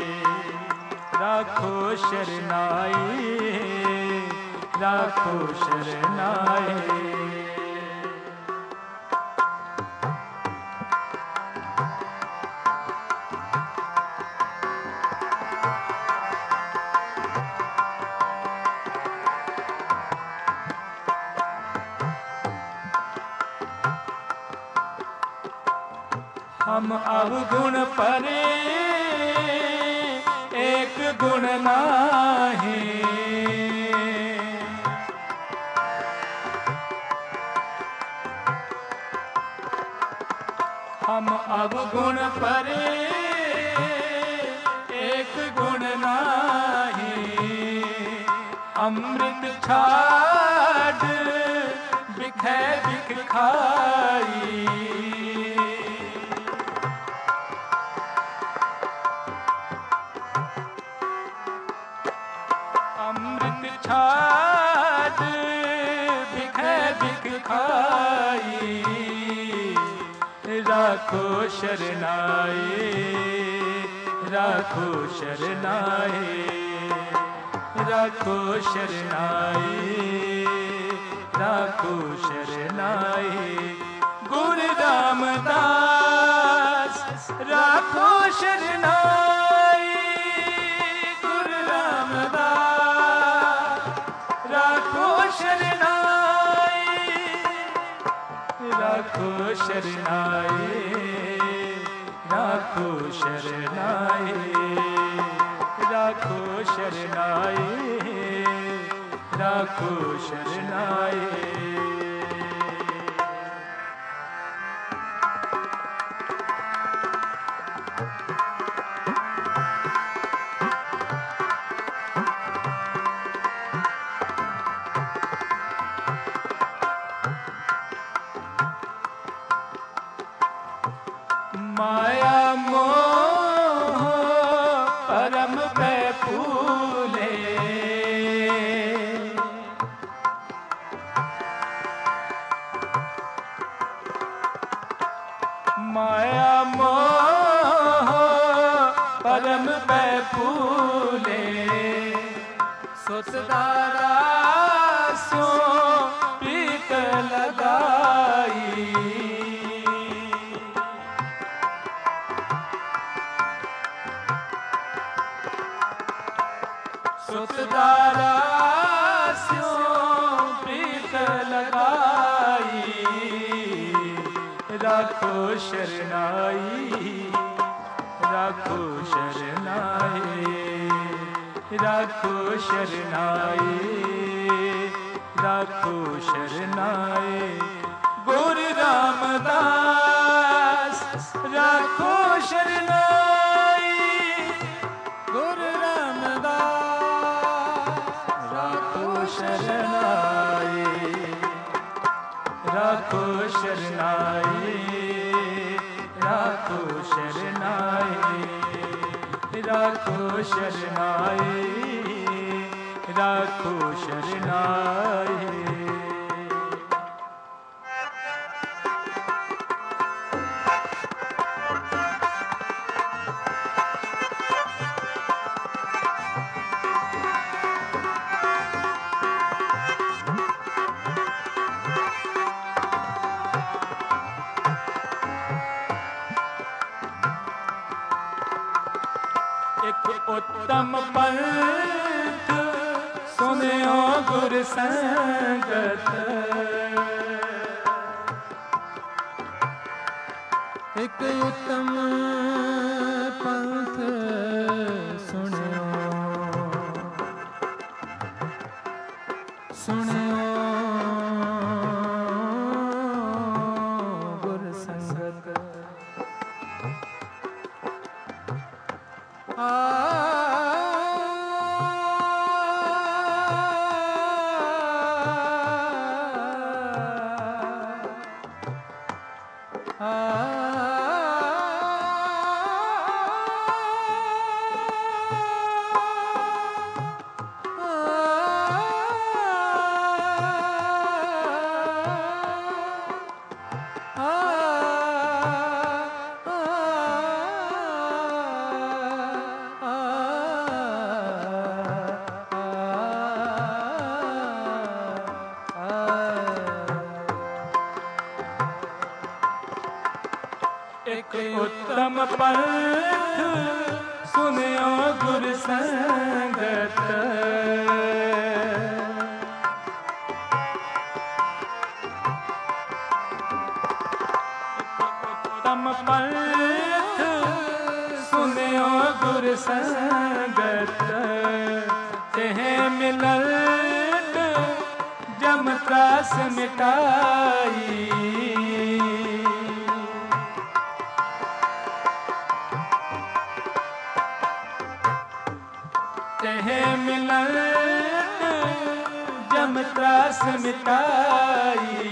राखो शरनाई। राखो शरनाई। हम अवगुण परे एक गुण नाही। हम अवगुण परे एक गुण नाही। अमृत छाड़ बिखै बिख खाई। बिख खाई, राखो शरनाए, राखो शरनाए, राखो शरनाए, राखो शरनाए। गुरु रामदास राखो शरनाए, गुरु रामदास राखो शरनाए, राखो शरनाए, राखो शरनाए, राखो शरनाए, राखो शरनाए। माया मोह परम पे फूले, माया मोह परम पे फूले, सुतदारा सो प्रीत लगाई, सुतदारा स्यो प्रीत लगाई, राखो शरनाई, राखो शरनाई, राखो शरनाई, राखो शरनाई। गुरु रामदास राखो शरनाई, गुरु शरनाए, राखो शरनाए, राखो शरनाए, राखो शरनाए, राखो शरनाए। एक उत्तम पंथ सुनियो गुर संगत, एक उत्तम पंथ सुनियो, सुनियो गुर संगत। आ एक उत्तम पंथ सुनियो गुर संगत, उत्तम पंथ सुनियो गुर संगत, तेह मिलल जम त्रास मिटाई, तेह मिलल जम त्रास मिटाई,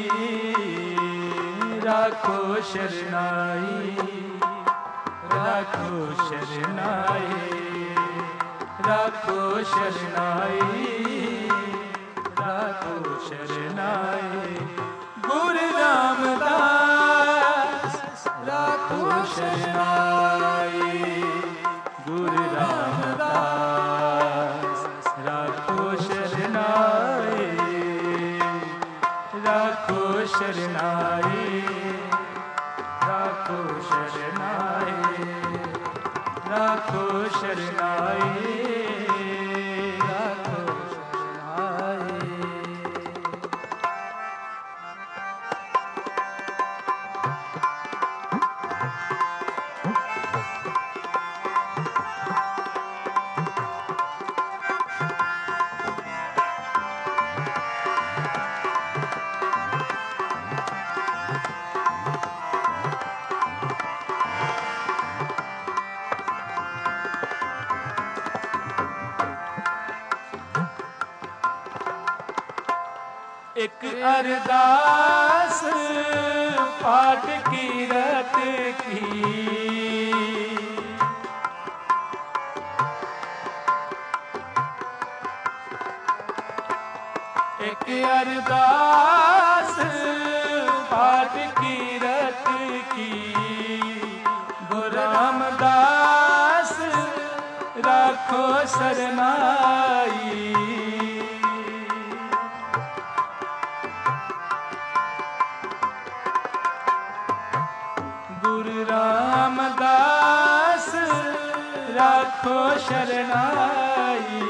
राखो शरनाई, राखो शरनाई, राखो शरनाई, राखो शरनाई। राखो शरनाई, राखो शरनाई, राखो शरनाई, राखो शरनाई। एक अरदास पाठ कीरत की, एक अरदास पाठ कीरत की, गुरु रामदास राखो शरनाई। रामदास राखो शरनाई,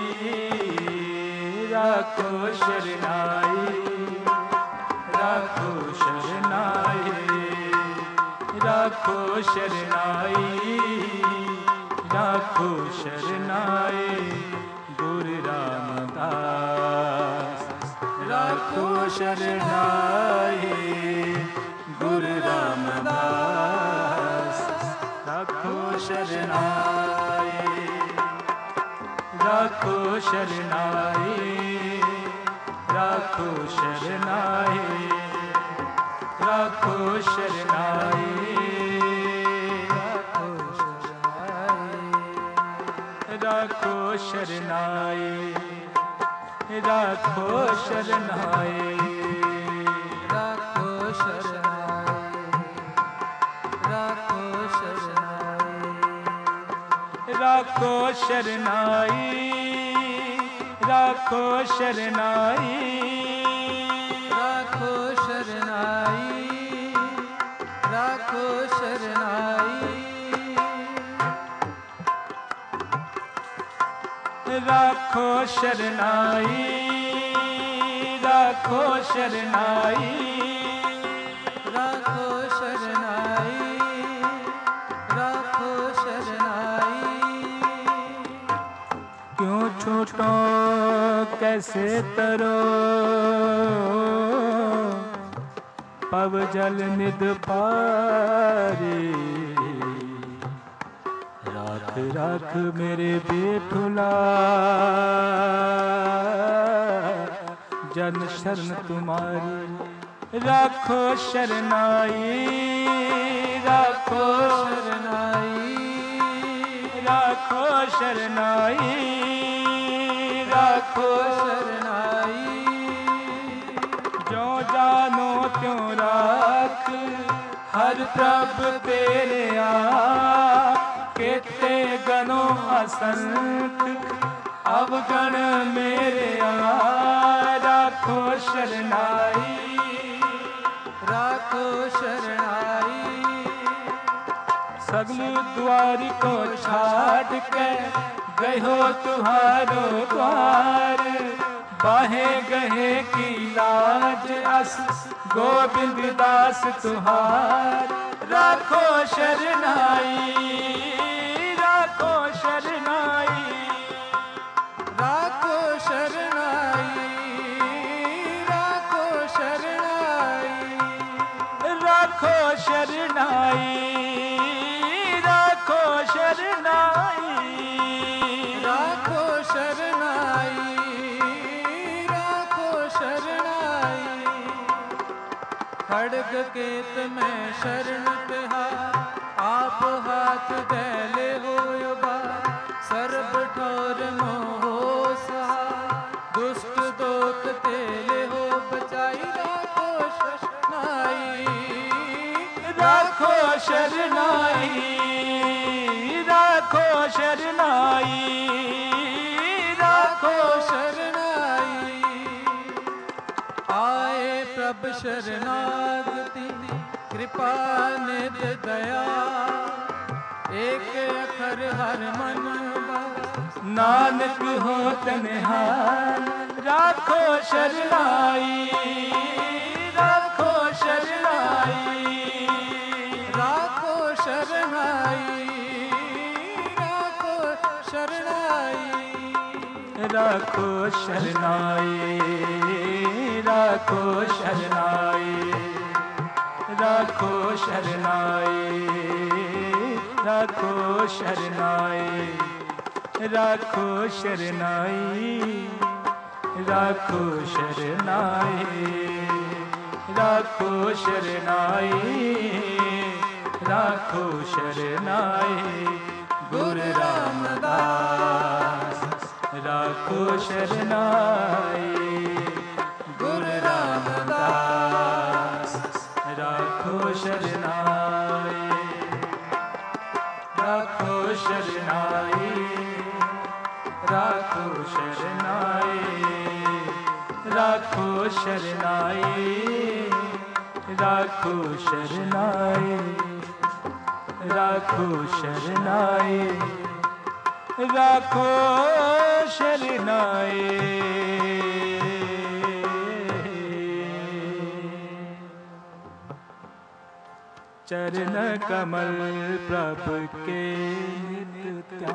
राखो शरनाई, राखो शरनाई, राखो शरनाई, राखो शरनाई। गुरु रामदास राखो शरनाई, गुरु रामदास राखो शरनाई, राखो शरनाई, राखो शरनाई, राखो शरनाई, राखो शरनाई, राखो शरनाई, राखो शरनाई, राखो शरनाई, राखो शरनाई, राखो शरनाई, राखो शरनाई, राखो शरनाई, राखो शरनाई, राखो शरनाई, राखो शरनाई, राखो शरनाई। क्यों छूटो कैसे तरो, पव जल निध पारे, राख राख मेरे बेठुला, जन शरण तुम्हारी। राखो शरनाई, राखो शरनाई, राखो शरनाई, राखो शरनाई। जो जानो त्यों राख हर प्रभ तेरे आ, केते गनो असंत अवगण मेरे आ। राखो शरनाई, राखो शरनाई, सगल द्वार को छाड़ के गए हो तुम्हारो द्वार, बाहे गहे की लाज अस गोविंद दास तुहार। राखो शरनाई, राखो शरनाई, राखो शरनाई, राखो शरनाई, राखो शरनाई, राखो शरनाई, राखो शरनाई, राखो शरनाई। खड़ग केत में शरण तिहार, आप हाथ दैले हो युबा, सर्ब ठोर मोह सहाय, दुष्ट दोत तेले हो बचाई। राखो शरनाई, राखो शरनाई, राखो शरनाई, राखो शरनाई। आए प्रभ शरणागति कृपा निध दया एक अखर हर मन बस नानक हो तन्हार राखो शरणाई राखो शरणाई राखो शरणाई राखो शरणाई राखो शरणाई राखो शरणाई राखो शरणाई राखो शरणाई राखो शरणाई राखो शरणाई राखो शरणाई राखो शरणाई गुरु रामदास राखो शरणाई गुरु रामदास राखो शरणाई राखो शरणाई राखो शरणाई राखो शरणाई राखो शरणाई राखो शरणाई राखो शरणाई चरण कमल प्रभु के नित्य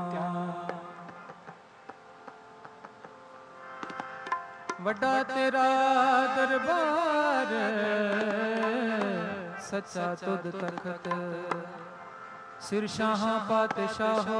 वड्डा तेरा दरबार सच्चा तुद तखत सिर शाह पातशाहो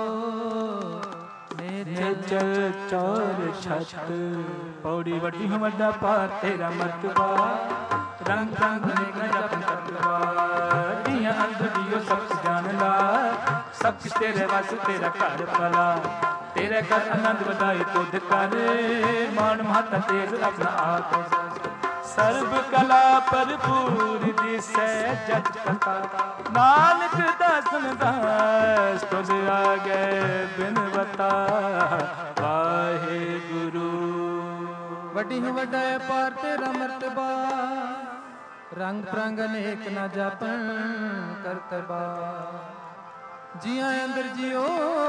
मेरे चल चौर छत पौड़ी वड्डी हूँ वड्डा पार तेरा मर्तबा रंग रंग अनेक जप तत्वा दिया अंदर दियो सब जान ला सब कुछ तेरे वास तेरा घर भला तेरे घर आनंद बधाई तुद कर मान महता तेज अपना आप सर्व कला भरपूर दिसै जग कथा नानक दासन दास तुझ आगे बिनवता वाहे गुरु वड्डी हूँ वड्डा पार तेरा मर्तबा रंग प्रंग अनेक न जापन करतबा जिया अंदर जियो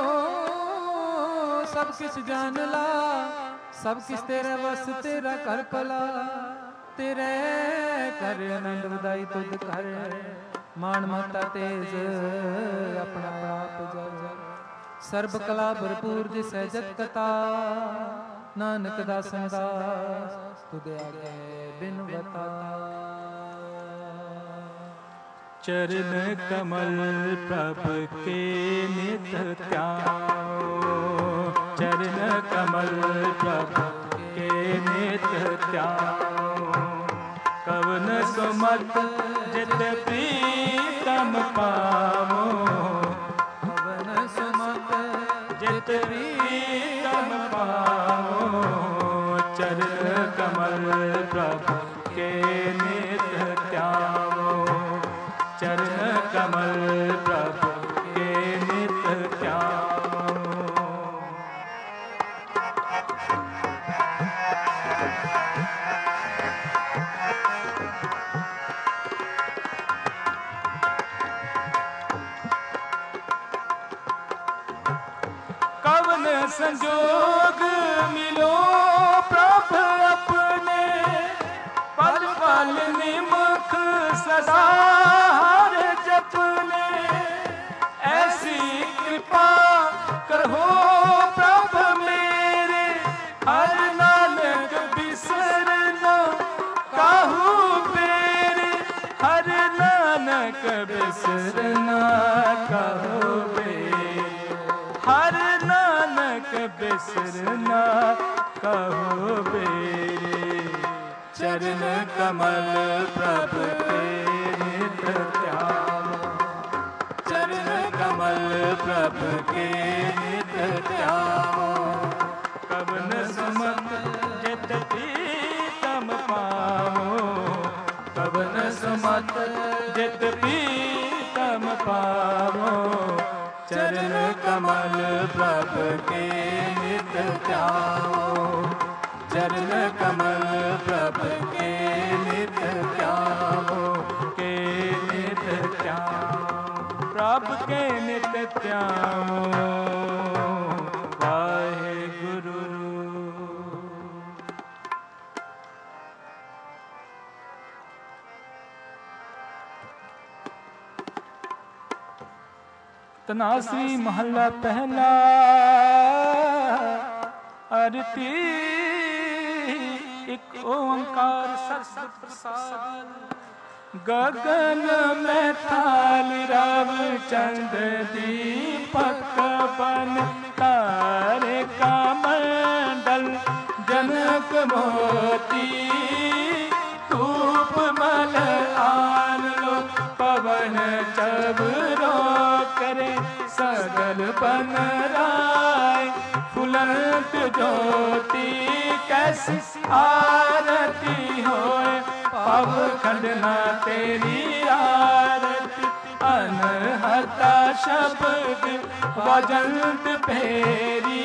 सब किस जान ला सब किस तेरे वस तेरा कर पला तेरे कर आनंद बधाई तुद कर मान मता तेज अपना आप जर सर्ब कला भरपूर जिसै जत कथा नानक दासन दास तुद आगे बिनवता चरण कमल प्रभु के नित त्याओ चरण कमल प्रभु के नित त्याओ कवन सुमत जित प्रीतम पावो कवन सुमत जित प्रीतम पावो चरण कमल प्रभु के नित त्याओ चरण कमल प्रभु के नित त्याओ कवन संजोग मिलो प्रभु अपने पल पल निमुख सदा हर जपने ऐसी कृपा करहो प्रभु मेरे हर नानक बिसरना काहू बेरे हर नानक बिसरना काहू बेरे हर नानक बिसरना कहो बेरे चरण कमल प्रभु के नित त्याओ चरण कमल प्रभु के नित त्याओ कवन सुमत जित प्रीतम पाओ कवन सुमत जित प्रीतम पाओ चरण कमल प्रभु के नित त्याओ चरण कमल प्रभु के नित त्याओ ਪ੍ਰਭ ਕੇ ਨਿਤ ਧਿਆਵੋ ਵਾਹਿਗੁਰੂ। ਤਨਾਸਰੀ ਮਹੱਲਾ ਪਹਿਲਾ। ਅਰਤੀ ਇੱਕ ਓੰਕਾਰ ਸਤਿ ਪ੍ਰਸਾਦ। ਗਗਨ ਮੈਂ ਥਾਲ ਰਵ ਚੰਦ ਦੀਪਕ ਬਨ ਤਾਰੇ ਕਾ ਮੰਡਲ ਜਨਕ ਮੋਤੀ ਧੂਪ ਮਲ ਆਨ ਲੋ ਪਵਨ ਚਬਰੋ करे सगल बन राय फुलंत ज्योति कैसी आरती होए पव खंडना तेरी आरती अनहता शब्द वजंत फेरी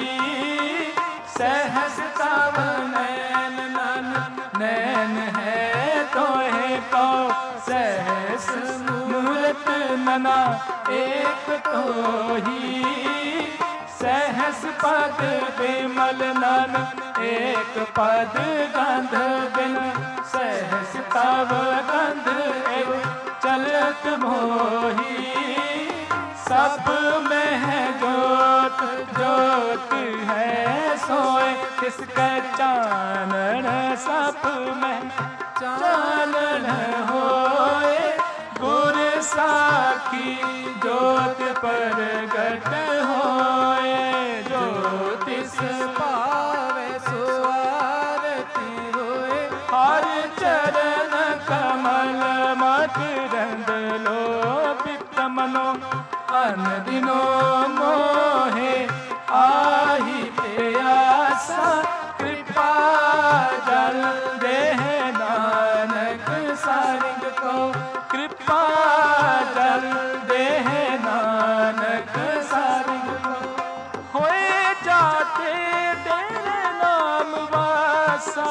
सहसता नैन नन नैन है तोहे को सहस मूरत नना एक तो ही सहस पद विमल नन एक पद गंध बिन सहस तव गंध एव चलत मोही सब में है जोत जोत है सोए किसके चानन सब में चानन होए गुर साखी जोत प्रगट होए ज्योतिष पावे सुआरती होए हर चरण कमल मकरंद लोपित मनो अन दिनो मोहे आही प्यासा कृपा जल देह नानक सारिंग को कृपा जल देह नानक सारिंग को होए जाते तेरे नाम वासा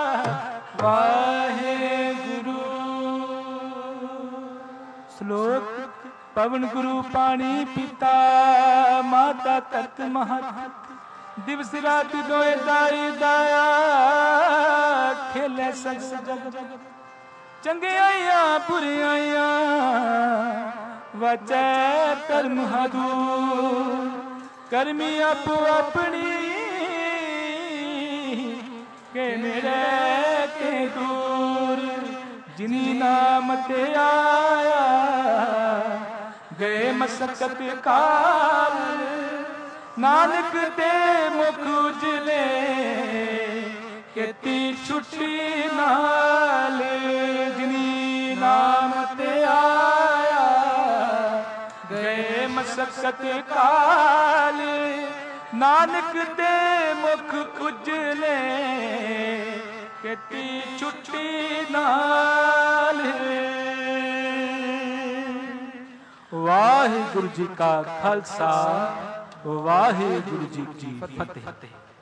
वाहेगुरु। श्लोक पवन गुरु पानी पिता माता तत महत दिवस रात दोए दाई दाया खेले सग जग चंगियाइयां बुरियाइयां वचै कर्म हदूर करमी आपो अपनी के मेरे के दूर जिनी नाम ते आया गए मशक्कत काल नानक ते मुख उजले केती छुट्टी नाल जिनी नाम ते आया गए मशक्कत काल नानक ते मुख उजले केती छुट्टी नाल। वाहिगुरु जी का खालसा वाहिगुरु जी की फतेह।